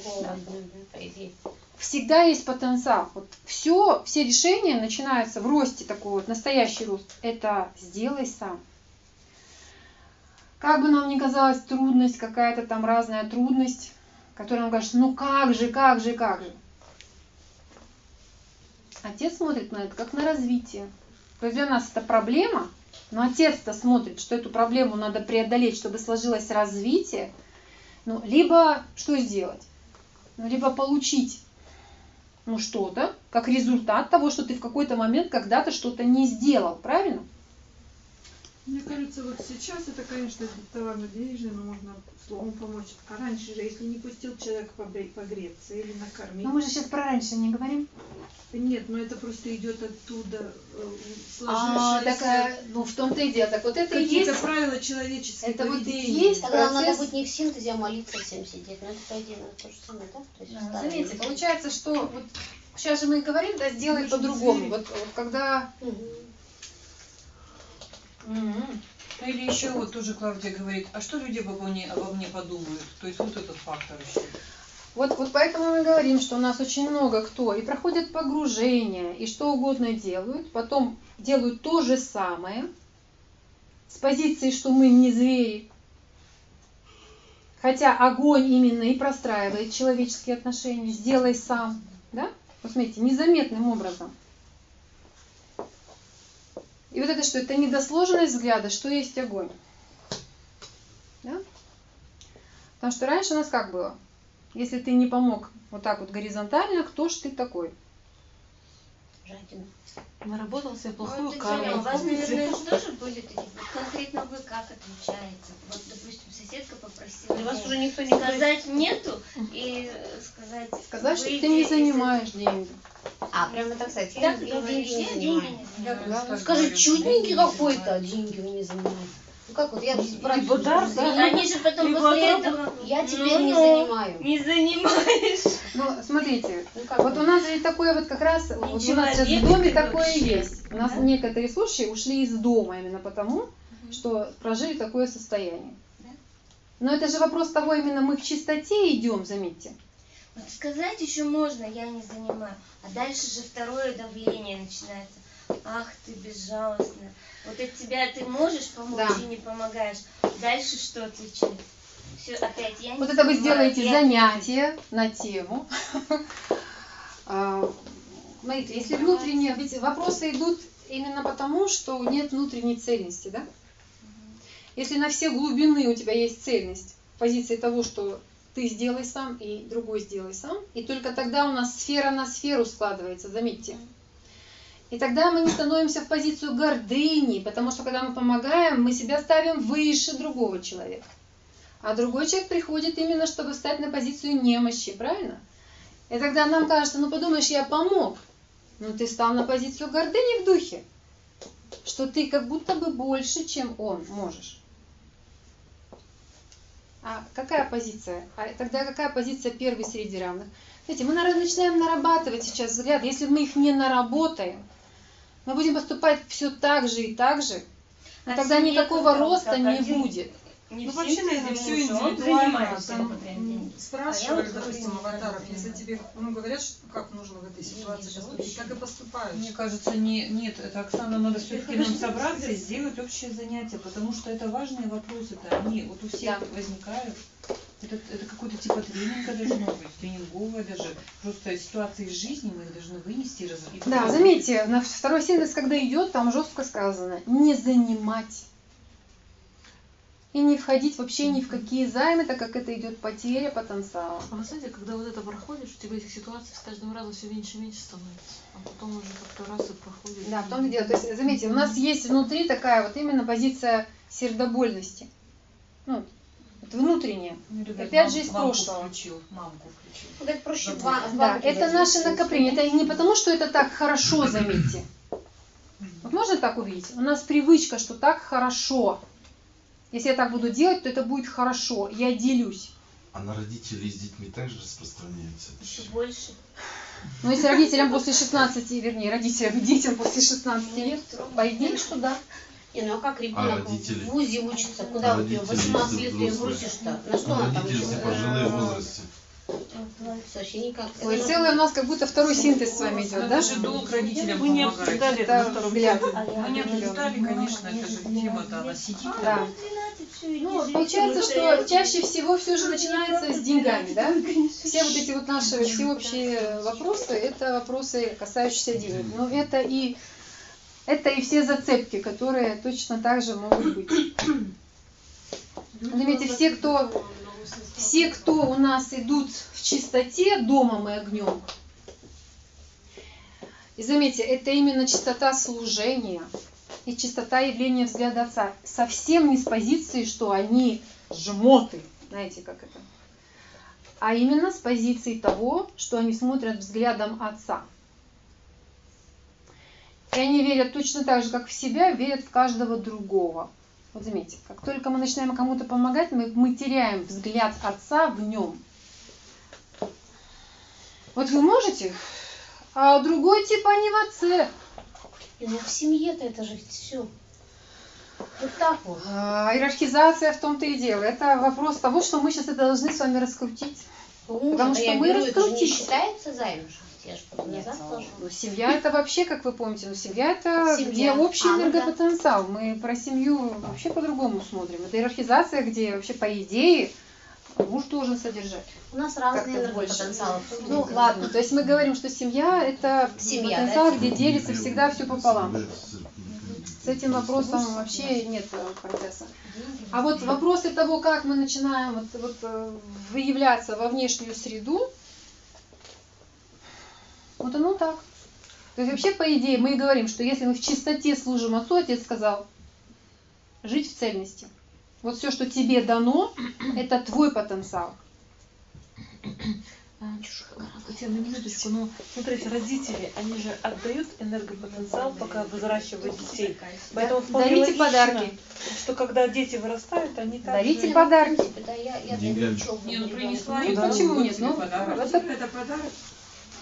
Всегда есть потенциал. Вот все решения начинаются в росте, такой вот настоящий рост. Это сделай сам. Как бы нам ни казалась трудность, какая-то там разная трудность, которая нам кажется, ну как же. Отец смотрит на это как на развитие. То есть для нас это проблема, но отец-то смотрит, что эту проблему надо преодолеть, чтобы сложилось развитие. Ну, либо что сделать? Ну, либо получить что-то, как результат того, что ты в какой-то момент когда-то что-то не сделал, правильно? Мне кажется, вот сейчас это, конечно, товарно денежное, но можно словом помочь. А раньше же, если не пустил человека погреться или накормить. Но мы же сейчас про раньше не говорим. Нет, но это просто идет оттуда сложившееся. В том-то и дело. Так вот это и Какие-то есть. правила человеческие. Это вот поведения. есть Тогда процесс. надо быть не в синтезе, а молиться всем сидеть. Но это по идее то же самое, да? То есть Заметьте, получается, что вот сейчас же мы говорим, да, сделай по-другому. Вот когда... Ну или еще вот тоже Клавдия говорит, а что люди обо мне подумают? То есть вот этот фактор еще. Вот поэтому мы говорим, что у нас очень много кто и проходят погружения, и что угодно делают, потом делают то же самое, с позиции, что мы не звери. Хотя огонь именно и простраивает человеческие отношения. Сделай сам. Да? Вот смотрите, незаметным образом. И вот это что? Это недосложенность взгляда, что есть огонь. Да? Потому что раньше у нас как было? Если ты не помог вот так вот горизонтально, кто ж ты такой? Жадина. Наработал себе плохую Вот, карму. Татьяна, у вас, наверное, тоже были такие, конкретно вы как отвечаете? Вот, допустим, соседка попросила. Для вас меня уже никто не сказать нету и сказать. Сказать, что выйди ты не из- занимаешь деньги. А, прямо так сказать. Так Я говоришь, деньги я не деньги занимаю. не Я занимаю. так Скажи, говорю. чудненький Я не какой-то, занимаю. деньги вы не занимаете. Ну как вот, я спрашиваю. Либо дар, да? Они же потом Либо после отрабатывать. этого, я теперь не занимаю. Не занимаешь. Ну, смотрите, Ну, как вот у нас же такое вот как раз, вот у нас сейчас в доме такое есть. У нас некоторые случаи ушли из дома именно потому, что прожили такое состояние. Но это же вопрос того, именно мы в чистоте идем, заметьте. Вот сказать еще можно, я не занимаю. А дальше же второе давление начинается. Ах ты безжалостная. Вот от тебя ты можешь помочь Да. и не помогаешь. Дальше что отвечать? Все, опять я не Вот это вы занимаю, сделаете я- занятие на тему. Смотрите, если внутренние, ведь вопросы идут именно потому, что нет внутренней цельности, да? Если на все глубины у тебя есть цельность, позиции того, что ты сделай сам и другой сделай сам, и только тогда у нас сфера на сферу складывается, заметьте. И тогда мы не становимся в позицию гордыни, потому что когда мы помогаем, мы себя ставим выше другого человека. А другой человек приходит именно, чтобы встать на позицию немощи, правильно? И тогда нам кажется, ну подумаешь, я помог. Но ты стал на позицию гордыни в духе, что ты как будто бы больше, чем он можешь. А какая позиция? А тогда какая позиция первой среди равных? Знаете, мы начинаем нарабатывать сейчас взгляд. Если мы их не наработаем, мы будем поступать все так же и так же, А тогда семье никакого только роста не один. будет. Не Ну всем вообще, наверное, тебе все муж, он индивидуально. занимается Там только прям день. спрашивают, А я вот допустим, вроде аватаров, не если знаю. тебе говорят, как нужно в этой ситуации поступить, так и поступаешь. Мне кажется, нет, это, Оксана, надо все-таки нам собраться и сделать общее занятие, потому что это важные вопросы-то, они вот у всех возникают. Это какой-то типа тренинга должно быть, тренинговое даже, просто ситуации из жизни мы их должны вынести. Да, заметьте, на второй синтез, когда идет, там жестко сказано, не занимать. И не входить вообще ни в какие займы, так как это идет потеря потенциала. А на самом деле, когда вот это проходишь, у тебя этих ситуаций с каждым разом все меньше и меньше становится. А потом уже как-то раз и проходит. Да, в том-то и дело. То есть, заметьте, у нас есть внутри такая вот именно позиция сердобольности. Ну, это внутренняя. Опять же из прошлого. Мамку включил. Ну, так проще Да, два. Да, это наше накопление. Это не потому, что это так хорошо, заметьте. Вот можно так увидеть? У нас привычка, что так хорошо. Если я так буду делать, то это будет хорошо. Я делюсь. А на родителей с детьми также распространяется? Еще больше. Но если родителям после 16, вернее, родителям, детям после 16 лет, по идее, что да. Не, ну а как ребенок родители? в ВУЗе учится? Куда вот ее Родители, 18 если лет ее взрослые. бросишь-то? На что она там Родители, если еще? пожилые в возрасте. Вообще никак. Ой, целый у нас как будто второй синтез с вами идет, да? Это же долг родителям Мы не помогать. обсуждали это Это на втором взгляд. Мы не обсуждали, конечно, это же тема-то, она сидит. Да. Ну, получается, что чаще всего все же начинается с деньгами, да? Все вот эти вот наши всеобщие вопросы, это вопросы, касающиеся денег. Но это и все зацепки, которые точно так же могут быть. Заметьте, все, кто у нас идут в чистоте домом и огнем, и заметьте, это именно чистота служения и чистота явления взгляда Отца. Совсем не с позиции, что они жмоты, знаете, как это, а именно с позиции того, что они смотрят взглядом Отца. И они верят точно так же, как в себя, верят в каждого другого. Вот заметьте, как только мы начинаем кому-то помогать, мы теряем взгляд Отца в нем. Вот вы можете, а другой типа не в Отце. И ну в семье-то это же все. Вот так вот. Иерархизация в том-то и дело. Это вопрос того, что мы сейчас это должны с вами раскрутить. Потому что мы это же не раскрутили. считается займом. Я же Нет, назад сложу. ну, семья это вообще, как вы помните, семья это Семья. где общий Ну да. энергопотенциал. Мы про семью вообще по-другому смотрим. Это иерархизация, где вообще по идее муж должен содержать. У нас разные Как-то больше. энергопотенциалы. Ну ладно, то есть мы говорим, что семья это Семья, потенциал, да? где делится всегда все пополам. С этим вопросом вообще нет процесса. А вот вопросы того, как мы начинаем выявляться во внешнюю среду, вот оно так. То есть вообще, по идее, мы и говорим, что если мы в чистоте служим Отцу, Отец сказал, жить в цельности. Вот все, что тебе дано, это твой потенциал. Татьяна, на минуточку, но смотрите, родители, они же отдают энергопотенциал, пока выращивают детей. Поэтому вполне Дарите логично, подарки. что когда дети вырастают, они так Дарите же... подарки. В принципе, да, я Деньгами. учебу Не, ну ребенку. принесла Ну, ребенку почему нет? тебе Ну, подарок. Это подарок.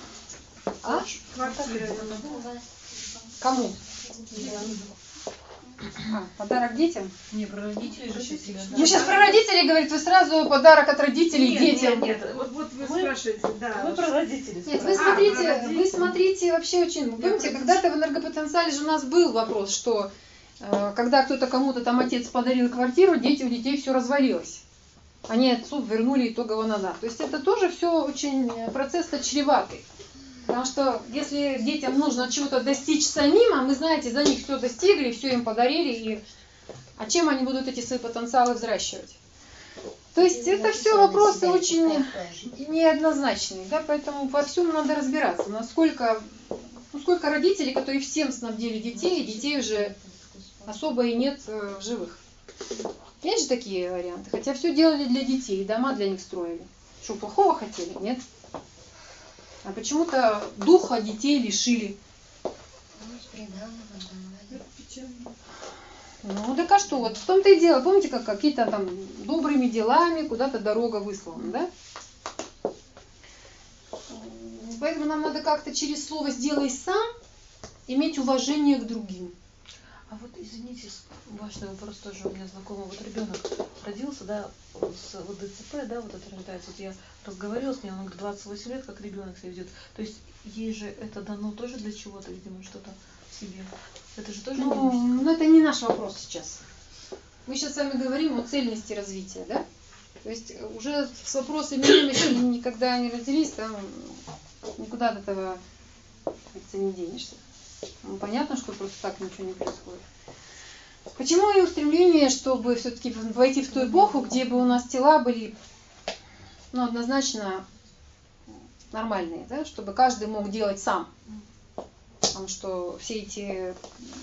А? Квартира. Кому? Подарок детям? Не, про родителей же сейчас. Ну, сейчас про родителей говорит, вы сразу подарок от родителей детям. Нет, вот вы спрашиваете, да. Мы про родителей. Нет, вы смотрите вообще очень... Помните, когда-то в энергопотенциале же у нас был вопрос, что когда кто-то кому-то там отец подарил квартиру, у детей все развалилось. Они отцу вернули итогово назад. То есть это тоже все очень процесс-то чреватый. Потому что если детям нужно чего-то достичь самим, а мы, знаете, за них все достигли, все им подарили, а чем они будут эти свои потенциалы взращивать? То есть это все вопросы очень неоднозначные, да, поэтому во всем надо разбираться. Сколько родителей, которые всем снабдили детей, и детей уже особо и нет в живых. Есть же такие варианты, хотя все делали для детей, дома для них строили. Что, плохого хотели? Нет. А почему-то духа детей лишили. Ну, так а что? Вот в том-то и дело. Помните, как какие-то там добрыми делами куда-то дорога выслана, да? Поэтому нам надо как-то через слово «сделай сам» иметь уважение к другим. А вот, извините, важный вопрос тоже у меня знакомый. Вот ребенок родился, да, с вот ДЦП, да, вот это рождается. Вот я разговаривала с ним, он говорит, 28 лет, как ребенок себя ведет. То есть ей же это дано тоже для чего-то, видимо, что-то в себе. Это же тоже... Ну, это не наш вопрос сейчас. Мы сейчас с вами говорим о цельности развития, да? То есть уже с вопросами немощи никогда не родились, там никуда от этого, как говорится, не денешься. Ну, понятно, что просто так ничего не происходит. Почему и устремление, чтобы все-таки войти в ту эпоху, где бы у нас тела были, ну, однозначно нормальные, да, чтобы каждый мог делать сам. Потому что все эти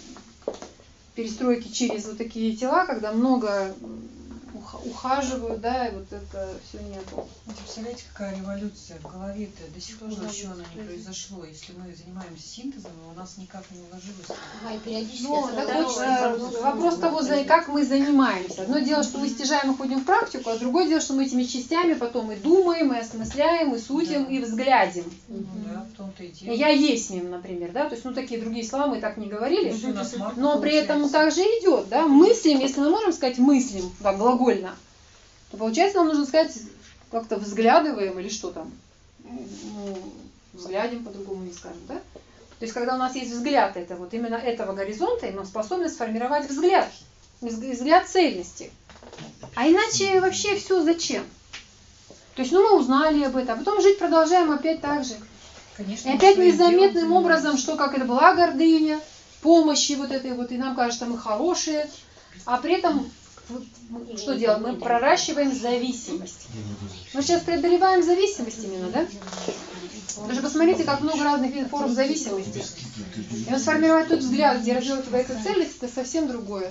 перестройки через вот такие тела, когда много ухаживают, да, и вот это все нету. Представляете, какая революция в голове-то до сих пор еще она не произошло. Если мы занимаемся синтезом, у нас никак не уложилось. Ну, так вот, вопрос того, как мы занимаемся. Одно дело, что мы стяжаем и ходим в практику, а другое дело, что мы этими частями потом и думаем, и осмысляем, и судим, и взглядим. Да, в том-то и дело. Я есть мим, например, да, то есть, ну, такие другие слова мы так не говорили, но при этом также идет, да, мыслим, если мы можем сказать мыслим, да, глагольно, то получается нам нужно сказать как-то взглядываем или что там, ну, взглядим по-другому не скажем, да. То есть, когда у нас есть взгляд это вот именно этого горизонта, и мы способны сформировать взгляд цельности. А иначе вообще все зачем? То есть, ну, мы узнали об этом, а потом жить продолжаем опять так же. Конечно, и опять незаметным образом, что как это была гордыня, помощи вот этой вот, и нам кажется, мы хорошие, а при этом что делаем? Мы проращиваем зависимость. Мы сейчас преодолеваем зависимость именно, да? Даже посмотрите, как много разных видов форм зависимости. И вот сформировать тот взгляд, где развивается цельность, это совсем другое.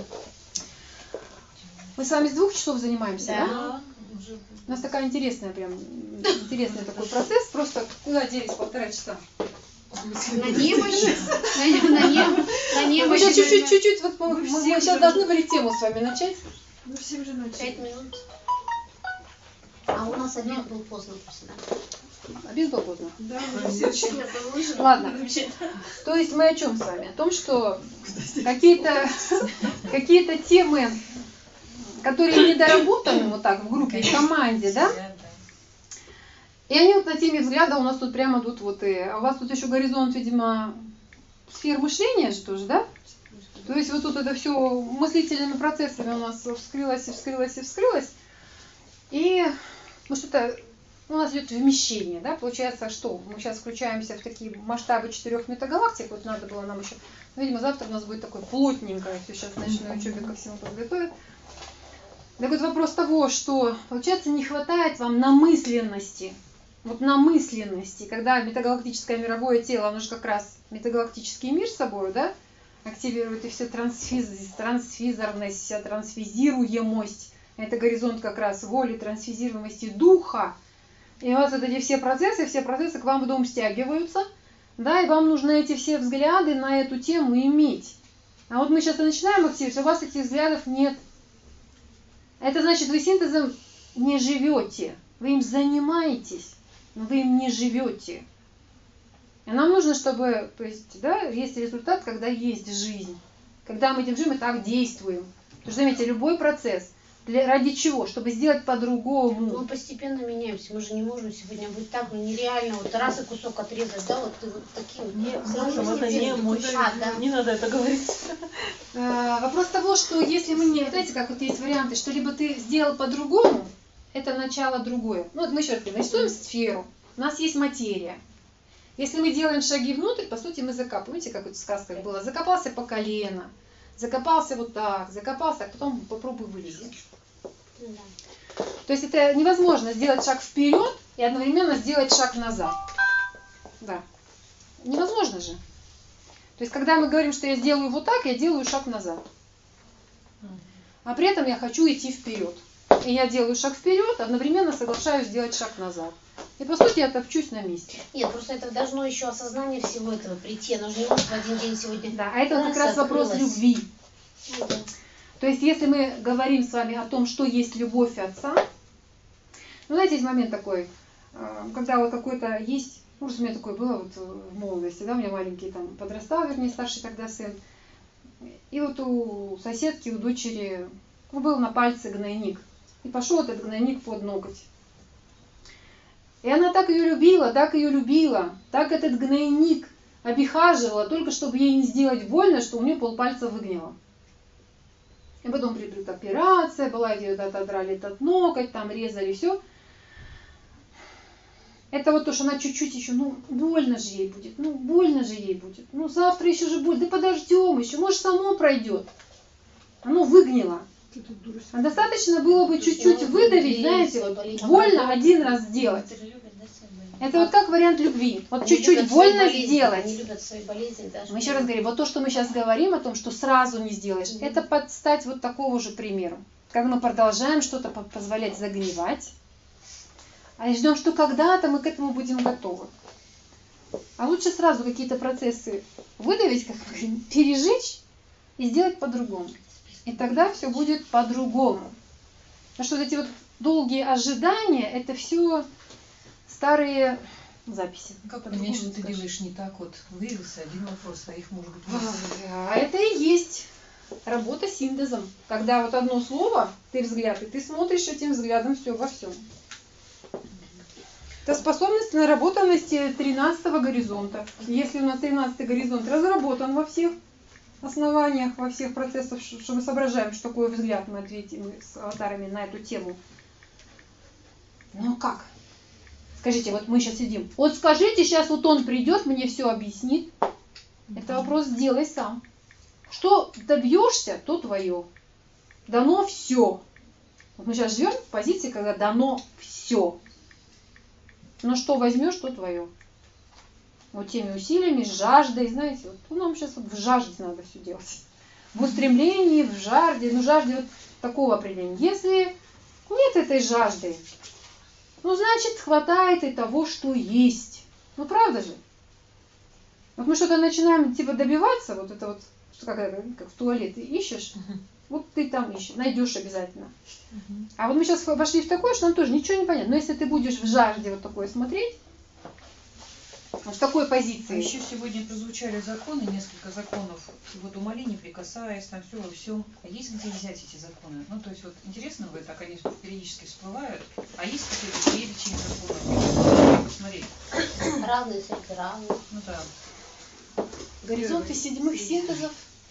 Мы с вами с 2 часов занимаемся, да? У нас такая интересный такой процесс. Просто куда делись 1,5 часа? На немощь. На немощь. Мы сейчас чуть-чуть, вот мы сейчас должны были тему с вами начать. Ну, все уже начали. 5 минут. А у нас обед был поздно просто. Обед был поздно. Да, уже все очень. Ладно. То есть мы о чем с вами? О том, что какие-то темы, которые недоработаны вот так в группе, в команде, да? И они вот на теме взгляда у нас тут прямо тут вот и... А у вас тут еще горизонт, видимо, сфер мышления же тоже, да? То есть вот тут это все мыслительными процессами у нас вскрылось. И ну, что-то у нас идет вмещение, да? Получается, что мы сейчас включаемся в такие масштабы 4 метагалактик. Вот надо было нам еще... Видимо, завтра у нас будет такое плотненькое. Все сейчас ночной учебе ко всему подготовят. Так вот вопрос того, что, получается, не хватает вам намысленности. Вот намысленности, когда метагалактическое мировое тело, оно же как раз метагалактический мир с собой, да, активирует и все трансфизорность, вся трансфизируемость. Это горизонт как раз воли, трансфизируемости духа. И у вас вот эти все процессы к вам в дом стягиваются, да, и вам нужно эти все взгляды на эту тему иметь. А вот мы сейчас и начинаем активировать, у вас этих взглядов нет. Это значит, вы синтезом не живете, вы им занимаетесь, но вы им не живете. И нам нужно, чтобы, то есть, да, есть результат, когда есть жизнь. Когда мы держим и так действуем. Потому что, заметьте, любой процесс. Ради чего? Чтобы сделать по-другому. Мы постепенно меняемся. Мы же не можем сегодня быть так, ну нереально. Вот раз и кусок отрезать, да, вот ты вот таким. Не Сразу можем, это же не мощь. да. Не надо это говорить. Вопрос того, что если мы не... Знаете, как вот есть варианты, что либо ты сделал по-другому, это начало другое. Ну вот мы еще раз говорим, нарисуем сферу, у нас есть материя. Если мы делаем шаги внутрь, по сути мы закапываем. Видите, как вот в сказках было? Закопался по колено, закопался вот так, закопался, а потом попробуй вылезти. Да. То есть это невозможно сделать шаг вперед и одновременно сделать шаг назад. Да. Невозможно же. То есть когда мы говорим, что я сделаю вот так, я делаю шаг назад. А при этом я хочу идти вперед. И я делаю шаг вперед, одновременно соглашаюсь сделать шаг назад. И по сути я топчусь на месте. Нет, просто это должно еще осознание всего этого прийти. Оно же не может в один день сегодня. Да, а это вот как раз вопрос любви. Ну, да. То есть если мы говорим с вами о том, что есть любовь Отца, ну знаете, есть момент такой, когда вот какой-то есть, может у меня такое было вот в молодости, да, у меня маленький там подрастал, вернее старший тогда сын, и вот у соседки, у дочери, ну, был на пальце гнойник, и пошел этот гнойник под ноготь. И она так ее любила, так этот гнойник обихаживала, только чтобы ей не сделать больно, что у нее полпальца выгнило. И потом придут операция, была, ее отодрали этот ноготь, там резали, все. Это вот то, что она чуть-чуть еще, ну больно же ей будет, ну завтра еще же будет, да подождем еще, может само пройдет. Оно выгнило. А достаточно было бы чуть-чуть выдавить, знаете, вот, больно один раз сделать. Это вот как вариант любви. Вот чуть-чуть больно сделать. Они любят свои болезни даже. Мы еще раз говорим, вот то, что мы сейчас говорим о том, что сразу не сделаешь, это подстать вот такого же примеру. Когда мы продолжаем что-то позволять загнивать, а ждем, что когда-то мы к этому будем готовы. А лучше сразу какие-то процессы выдавить, как мы говорим, пережечь и сделать по-другому. И тогда все будет по-другому. Потому что вот эти вот долгие ожидания, это все старые записи. Как понять, что ты делаешь не так? Вот выявился один вопрос, а их может быть много. А это и есть работа синтезом. Когда вот одно слово, ты взгляд, и ты смотришь этим взглядом все во всем. Это способность наработанности 13-го горизонта. Если у нас 13-й горизонт разработан во всех основаниях, во всех процессах, что мы соображаем, что такое взгляд, мы ответим с аватарами на эту тему. Ну как? Скажите, вот мы сейчас сидим. Вот скажите, сейчас вот он придет, мне все объяснит. Это вопрос сделай сам. Что добьешься, то твое. Дано все. Вот мы сейчас живем в позиции, когда дано все. Но что возьмешь, то твое. Вот теми усилиями, с жаждой, знаете, вот нам сейчас вот в жажде надо все делать. В устремлении, в жажде, ну жажде вот такого определения. Если нет этой жажды, ну значит хватает и того, что есть. Ну правда же? Вот мы что-то начинаем типа добиваться, вот это вот, как в туалет ты ищешь, вот ты там ищешь, найдешь обязательно. А вот мы сейчас вошли в такое, что нам тоже ничего не понятно. Но если ты будешь в жажде вот такое смотреть, вот в такой позиции. А еще сегодня прозвучали законы, несколько законов. Вот умоли, не прикасаясь, там все во всем. А есть где взять эти законы? Ну, то есть, вот интересно вы, так они периодически всплывают. А есть какой-то перечень законов? Посмотреть. Равные среди равных. Ну да. Горизонты седьмых синтезов.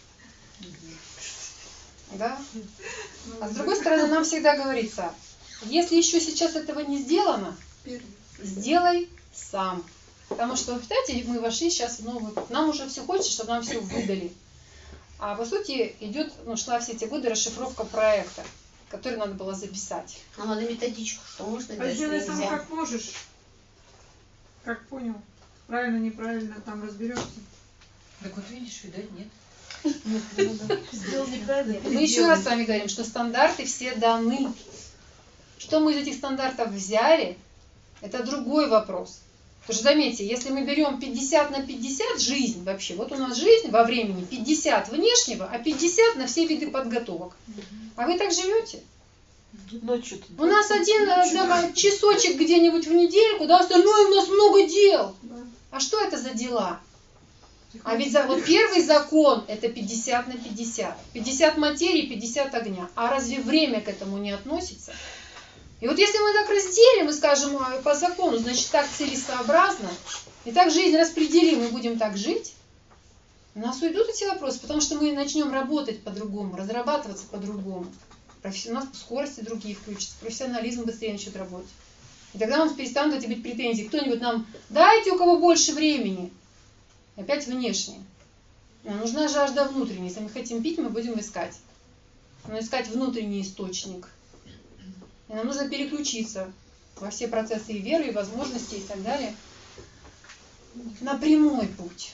Да? А с другой стороны, нам всегда говорится, если еще сейчас этого не сделано, сделай сам. Потому что, кстати, мы вошли сейчас в новый... Нам уже все хочется, чтобы нам все выдали. А по сути идет, ну, шла все эти годы расшифровка проекта, который надо было записать. Нам надо методичку, что можно А делать, сделай что сам нельзя. как можешь. Как понял. Правильно, неправильно, там разберешься. Так вот видишь, видать, нет. Сделал неправильно. Мы еще раз с вами говорим, что стандарты все даны. Что мы из этих стандартов взяли, это другой вопрос. Потому что заметьте, если мы берем 50 на 50 жизнь вообще, вот у нас жизнь во времени 50 внешнего, а 50 на все виды подготовок. А вы так живете? Ночью. У нас один часочек где-нибудь в недельку, да, остальное у нас много дел. А что это за дела? А ведь вот первый закон это 50 на 50. 50 материи, 50 огня. А разве время к этому не относится? И вот если мы так разделим и скажем по закону, значит так целесообразно, и так жизнь распределим и будем так жить, у нас уйдут эти вопросы, потому что мы начнем работать по-другому, разрабатываться по-другому. У нас скорости другие включатся, профессионализм быстрее начнет работать. И тогда у нас перестанут эти быть претензии. Кто-нибудь нам, дайте у кого больше времени. Опять внешне. Нам нужна жажда внутренняя. Если мы хотим пить, мы будем искать. Но искать внутренний источник. И нам нужно переключиться во все процессы и веры, и возможностей, и так далее. На прямой путь.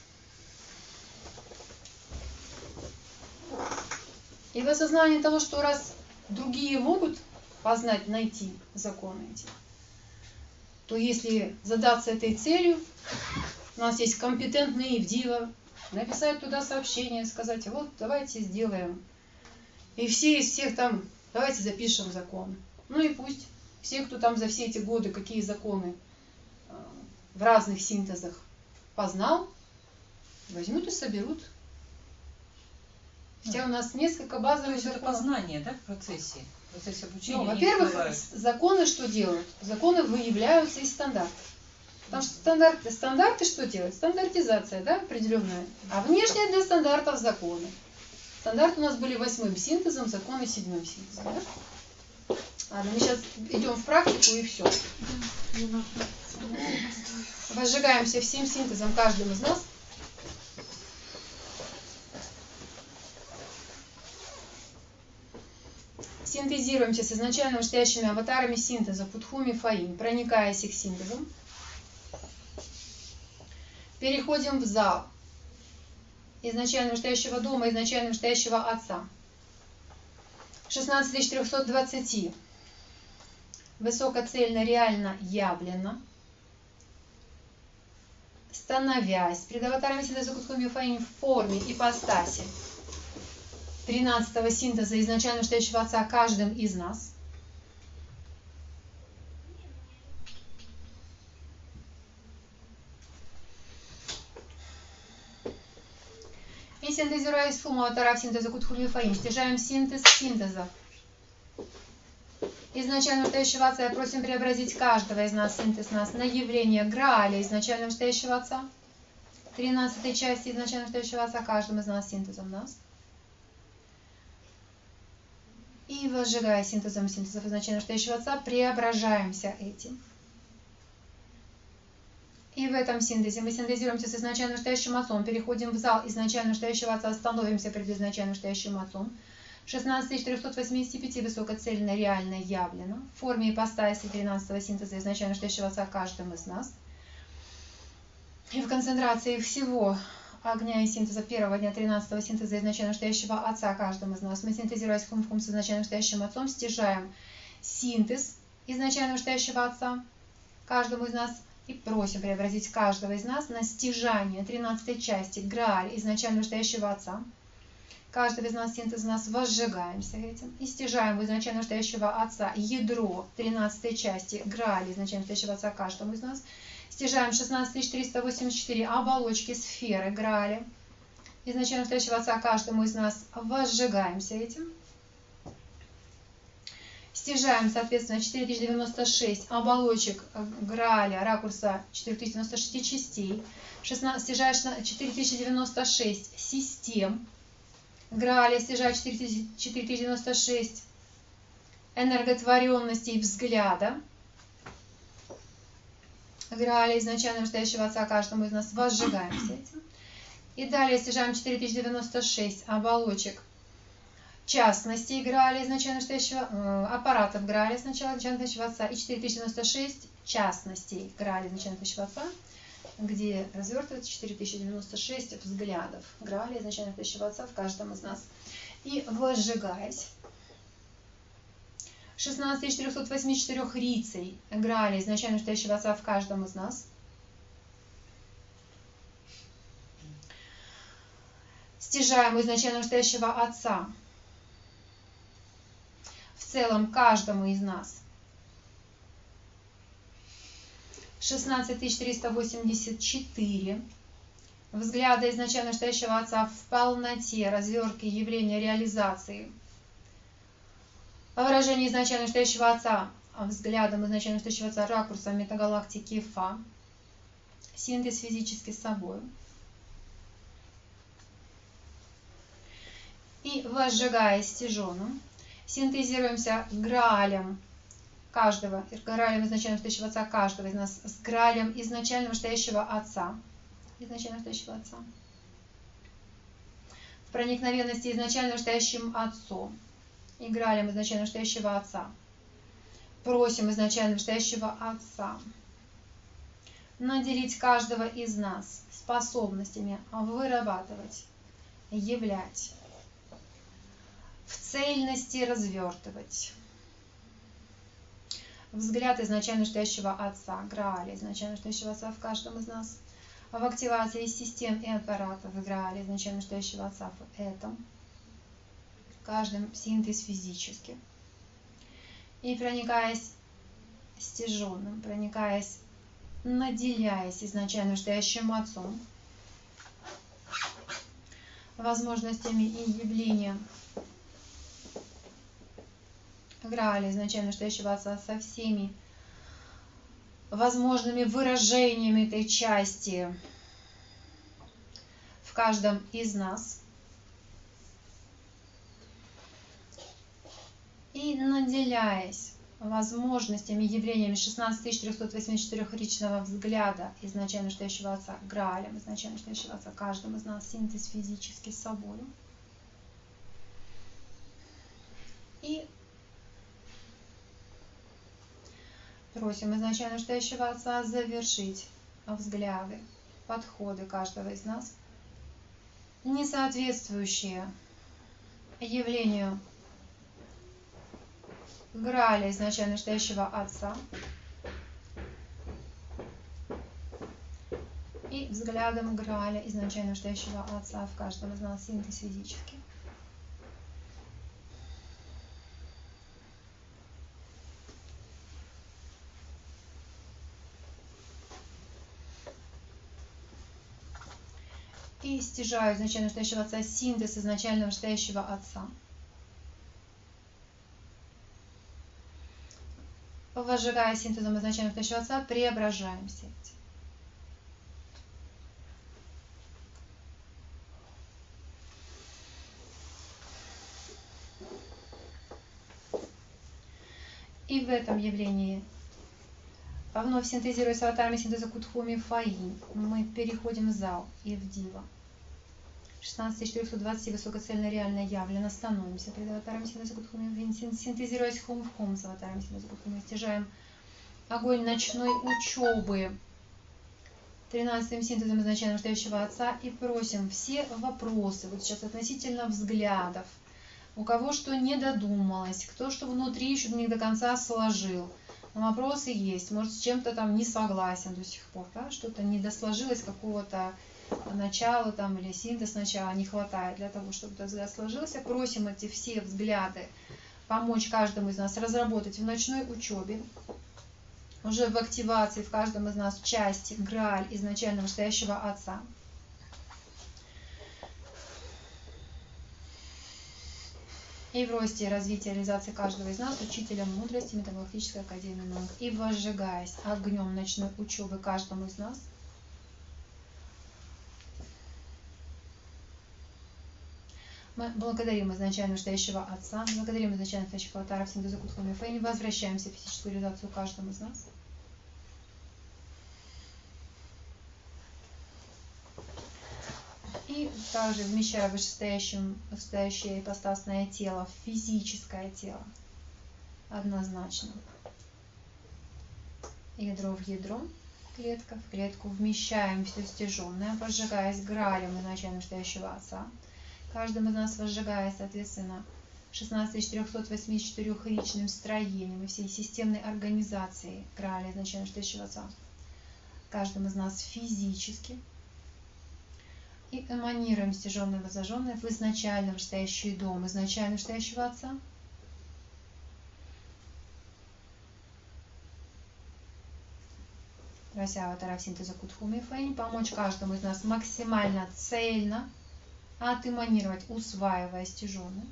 И в осознании того, что раз другие могут познать, найти законы эти, то если задаться этой целью, у нас есть компетентные Ивдива, написать туда сообщение, сказать, вот давайте сделаем. И все из всех там, давайте запишем закон. Ну и пусть все, кто там за все эти годы какие законы в разных синтезах познал, возьмут и соберут. Хотя у нас несколько базовых законов. Это познание, да, в процессе обучения. Ну, во-первых, законы что делают? Законы выявляются из стандартов. Потому что стандарты что делают? Стандартизация, да, определенная. А внешняя для стандартов законы. Стандарты у нас были 8-м синтезом, законы 7-м синтезом. Да? Ладно, мы сейчас идем в практику и все. Возжигаемся всем синтезом каждым из нас. Синтезируемся с изначально настоящими аватарами синтеза Путхуми Фаим, проникаясь их синтезом. Переходим в зал изначально настоящего дома, изначально настоящего отца. 16420. Высокоцельно, реально, явлено. Становясь пред аватарами синтеза Путхуми Фаим в форме ипостаси 13-го синтеза изначально настоящего отца каждым из нас. И синтезируя сумму аватаров синтеза Кутхуми Фаим, стяжаем синтез синтеза изначально настоящего отца и просим преобразить каждого из нас, синтез нас, на явление Грааля изначально настоящего отца, 13-й части изначально настоящего отца каждым из нас, синтезом нас. И возжигая синтезом синтезов изначально настоящего отца, преображаемся этим. И в этом синтезе мы синтезируемся с изначально настоящим отцом, переходим в зал изначально настоящего отца, становимся перед изначально настоящим отцом. 16485 высокоцельно, реально, явлено. В форме ипостаси 13-го синтеза изначально настоящего отца каждым из нас. И в концентрации всего огня и синтеза первого дня 13-го синтеза изначально настоящего отца каждым из нас. Мы, синтезируясь в с изначально настоящим отцом, стяжаем синтез изначально настоящего отца каждому из нас и просим преобразить каждого из нас на стяжание 13-й части Грааль изначально настоящего отца. Каждого из нас, синтез нас, возжигаемся этим и стяжаем в изначально настоящего отца ядро 13-й части Грааль изначально настоящего отца каждому из нас. Стяжаем 16384 оболочки сферы Грааля изначально настоящего отца каждому из нас, возжигаемся этим. Стяжаем, соответственно, 4096 оболочек Грааля ракурса 4096 частей. Стяжаешь 4096 систем Грааля, стяжая 4096 энерготворенностей взгляда Грааля изначально настоящего отца каждому из нас, возжигаемся этим. И далее стяжаем 4096 оболочек частностей Грааля изначально настоящего аппаратов Грааля изначально настоящего отца и 4096 частностей Грааля изначально настоящего отца, где развертывается 4096 взглядов Грааля изначально настоящего отца в каждом из нас. И возжигаясь 16484 рицей Грааля изначально настоящего отца в каждом из нас. Стяжаем изначально настоящего отца в целом каждому из нас. 16384 взгляда изначально настоящего Отца в полноте, развертки явления реализации, выражение изначально настоящего Отца взглядом изначально настоящего Отца ракурсом метагалактики Фа, синтез физически с собой. И возжигая стяжоном, синтезируемся граалем каждого, граалем изначально настоящего Отца каждого из нас, с граалем изначально настоящего Отца, изначально настоящего Отца, в проникновенности изначально настоящим Отцом и граалем изначально настоящего Отца. Просим изначально настоящего Отца наделить каждого из нас способностями вырабатывать, являть, в цельности развертывать взгляд изначально настоящего Отца, Грааля изначально настоящего Отца в каждом из нас, в активации систем и аппаратов Грааля изначально настоящего Отца в этом, в каждом синтез физически. И проникаясь стяженным, проникаясь, наделяясь изначально настоящим Отцом, возможностями и явлением Грааля изначально настоящего Отца со всеми возможными выражениями этой части в каждом из нас. И наделяясь возможностями, явлениями 16384 личного взгляда изначально настоящего Отца, Граалем изначально настоящего Отца, каждым из нас синтез физически с собой. И просим изначально настоящего Отца завершить взгляды, подходы каждого из нас, не соответствующие явлению Грааля изначально настоящего Отца и взглядом Грааля изначально настоящего Отца в каждом из нас синтез физически. И стяжаю изначально настоящего Отца синтез изначально настоящего Отца. Возжигая синтезом изначально настоящего Отца, преображаемся. И в этом явлении, вновь синтезируя с аватарами синтеза Кутхуми Фаин, мы переходим в зал и в Дива. 16420 высокоцельно реально явлено, становимся перед аватаром синтеза Кутхуми, синтезируясь хом в хом с аватаром синтеза Кутхуми, стяжаем огонь ночной учебы 13-м синтезом изначально настоящего Отца и просим все вопросы, вот сейчас относительно взглядов, у кого что не додумалось, кто что внутри еще не до конца сложил. Но вопросы есть, может с чем-то там не согласен до сих пор, да? Что-то не досложилось, какого-то начала там или синтез начала не хватает для того, чтобы этот взгляд сложился. Просим эти все взгляды помочь каждому из нас разработать в ночной учебе, уже в активации в каждом из нас части Грааль изначально настоящего Отца. И в росте и развитии реализации каждого из нас учителем мудрости Метагалактической Академии Наук. И возжигаясь огнем ночной учебы каждому из нас, мы благодарим изначально настоящего Отца, благодарим изначально настоящих аватаров синтеза Кутхуми Фэйн, возвращаемся в физическую реализацию каждому из нас. И также вмещая вышестоящее ипостасное тело в физическое тело однозначно. Ядро в ядро, клетка в клетку, вмещаем все стяженное, возжигаясь Граалем изначально настоящего Отца. Каждым из нас возжигая, соответственно, 16484 личным строением и всей системной организацией Грааля изначально настоящего Отца. Каждым из нас физически. И эманируем стяженное и воззаженное в изначально настоящий дом изначально настоящего Отца. Рася Ватара синтеза Кутхуми Фэйн, помочь каждому из нас максимально цельно отэманировать, усваивая стяжённое.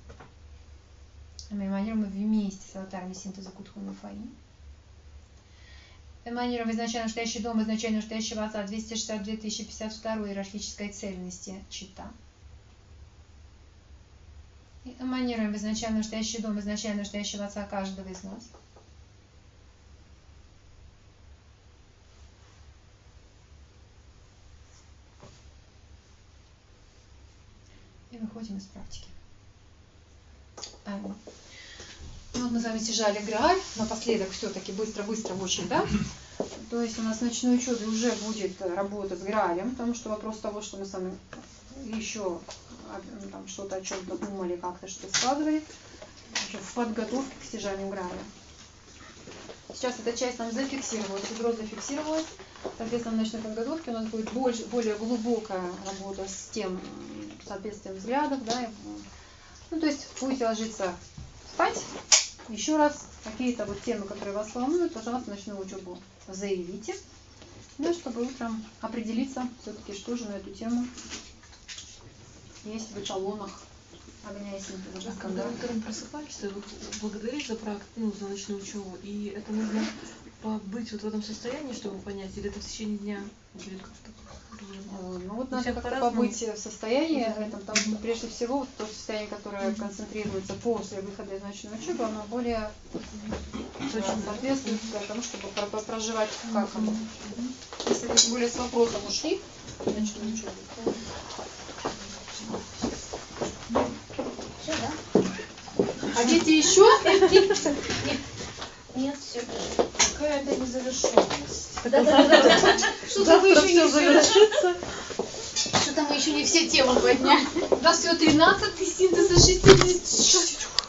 Мы эманируем вместе с аватарами синтеза Кутхуми Фэйн. Эманируем изначально настоящий дом, изначально настоящего отца 262 052 иерархической цельности Чита. И эманируем в изначально настоящий дом, изначально настоящего отца каждого из нас. И выходим из практики. Ну вот мы с вами стяжали Грааль, напоследок все-таки быстро-быстро очень, да? То есть у нас в ночной учебе уже будет работа с Граалем, потому что вопрос того, что мы с вами еще там что-то о чем-то думали, как-то что складывали, уже в подготовке к стяжанию Грааля. Сейчас эта часть нам зафиксировалась, ядро зафиксировалось. Соответственно, в ночной подготовке у нас будет более глубокая работа с тем соответствием взглядов, да, ну, то есть будете ложиться спать, еще раз какие-то вот темы, которые вас волнуют, пожалуйста, ночную учебу заявите, да, чтобы утром определиться все-таки, что же на эту тему есть в эталонах огня и синтеза. Когда утром просыпаешься, благодаришь за за ночную учебу, и это нужно побыть вот в этом состоянии, чтобы понять, или это в течение дня будет как-то? Ну вот надо как-то побыть в состоянии этом, потому что прежде всего вот то состояние, которое концентрируется после выхода из ночной учебы, оно более соответствует тому, чтобы проживать как оно. Если вы тем более с вопросом ушли в ночную учебу. Все, да? Хотите еще? Нет, все. Какая-то незавершенность. Что-то мы еще не завершится. Что-то мы еще не все темы подняли. У нас всего 13 синтеза 60.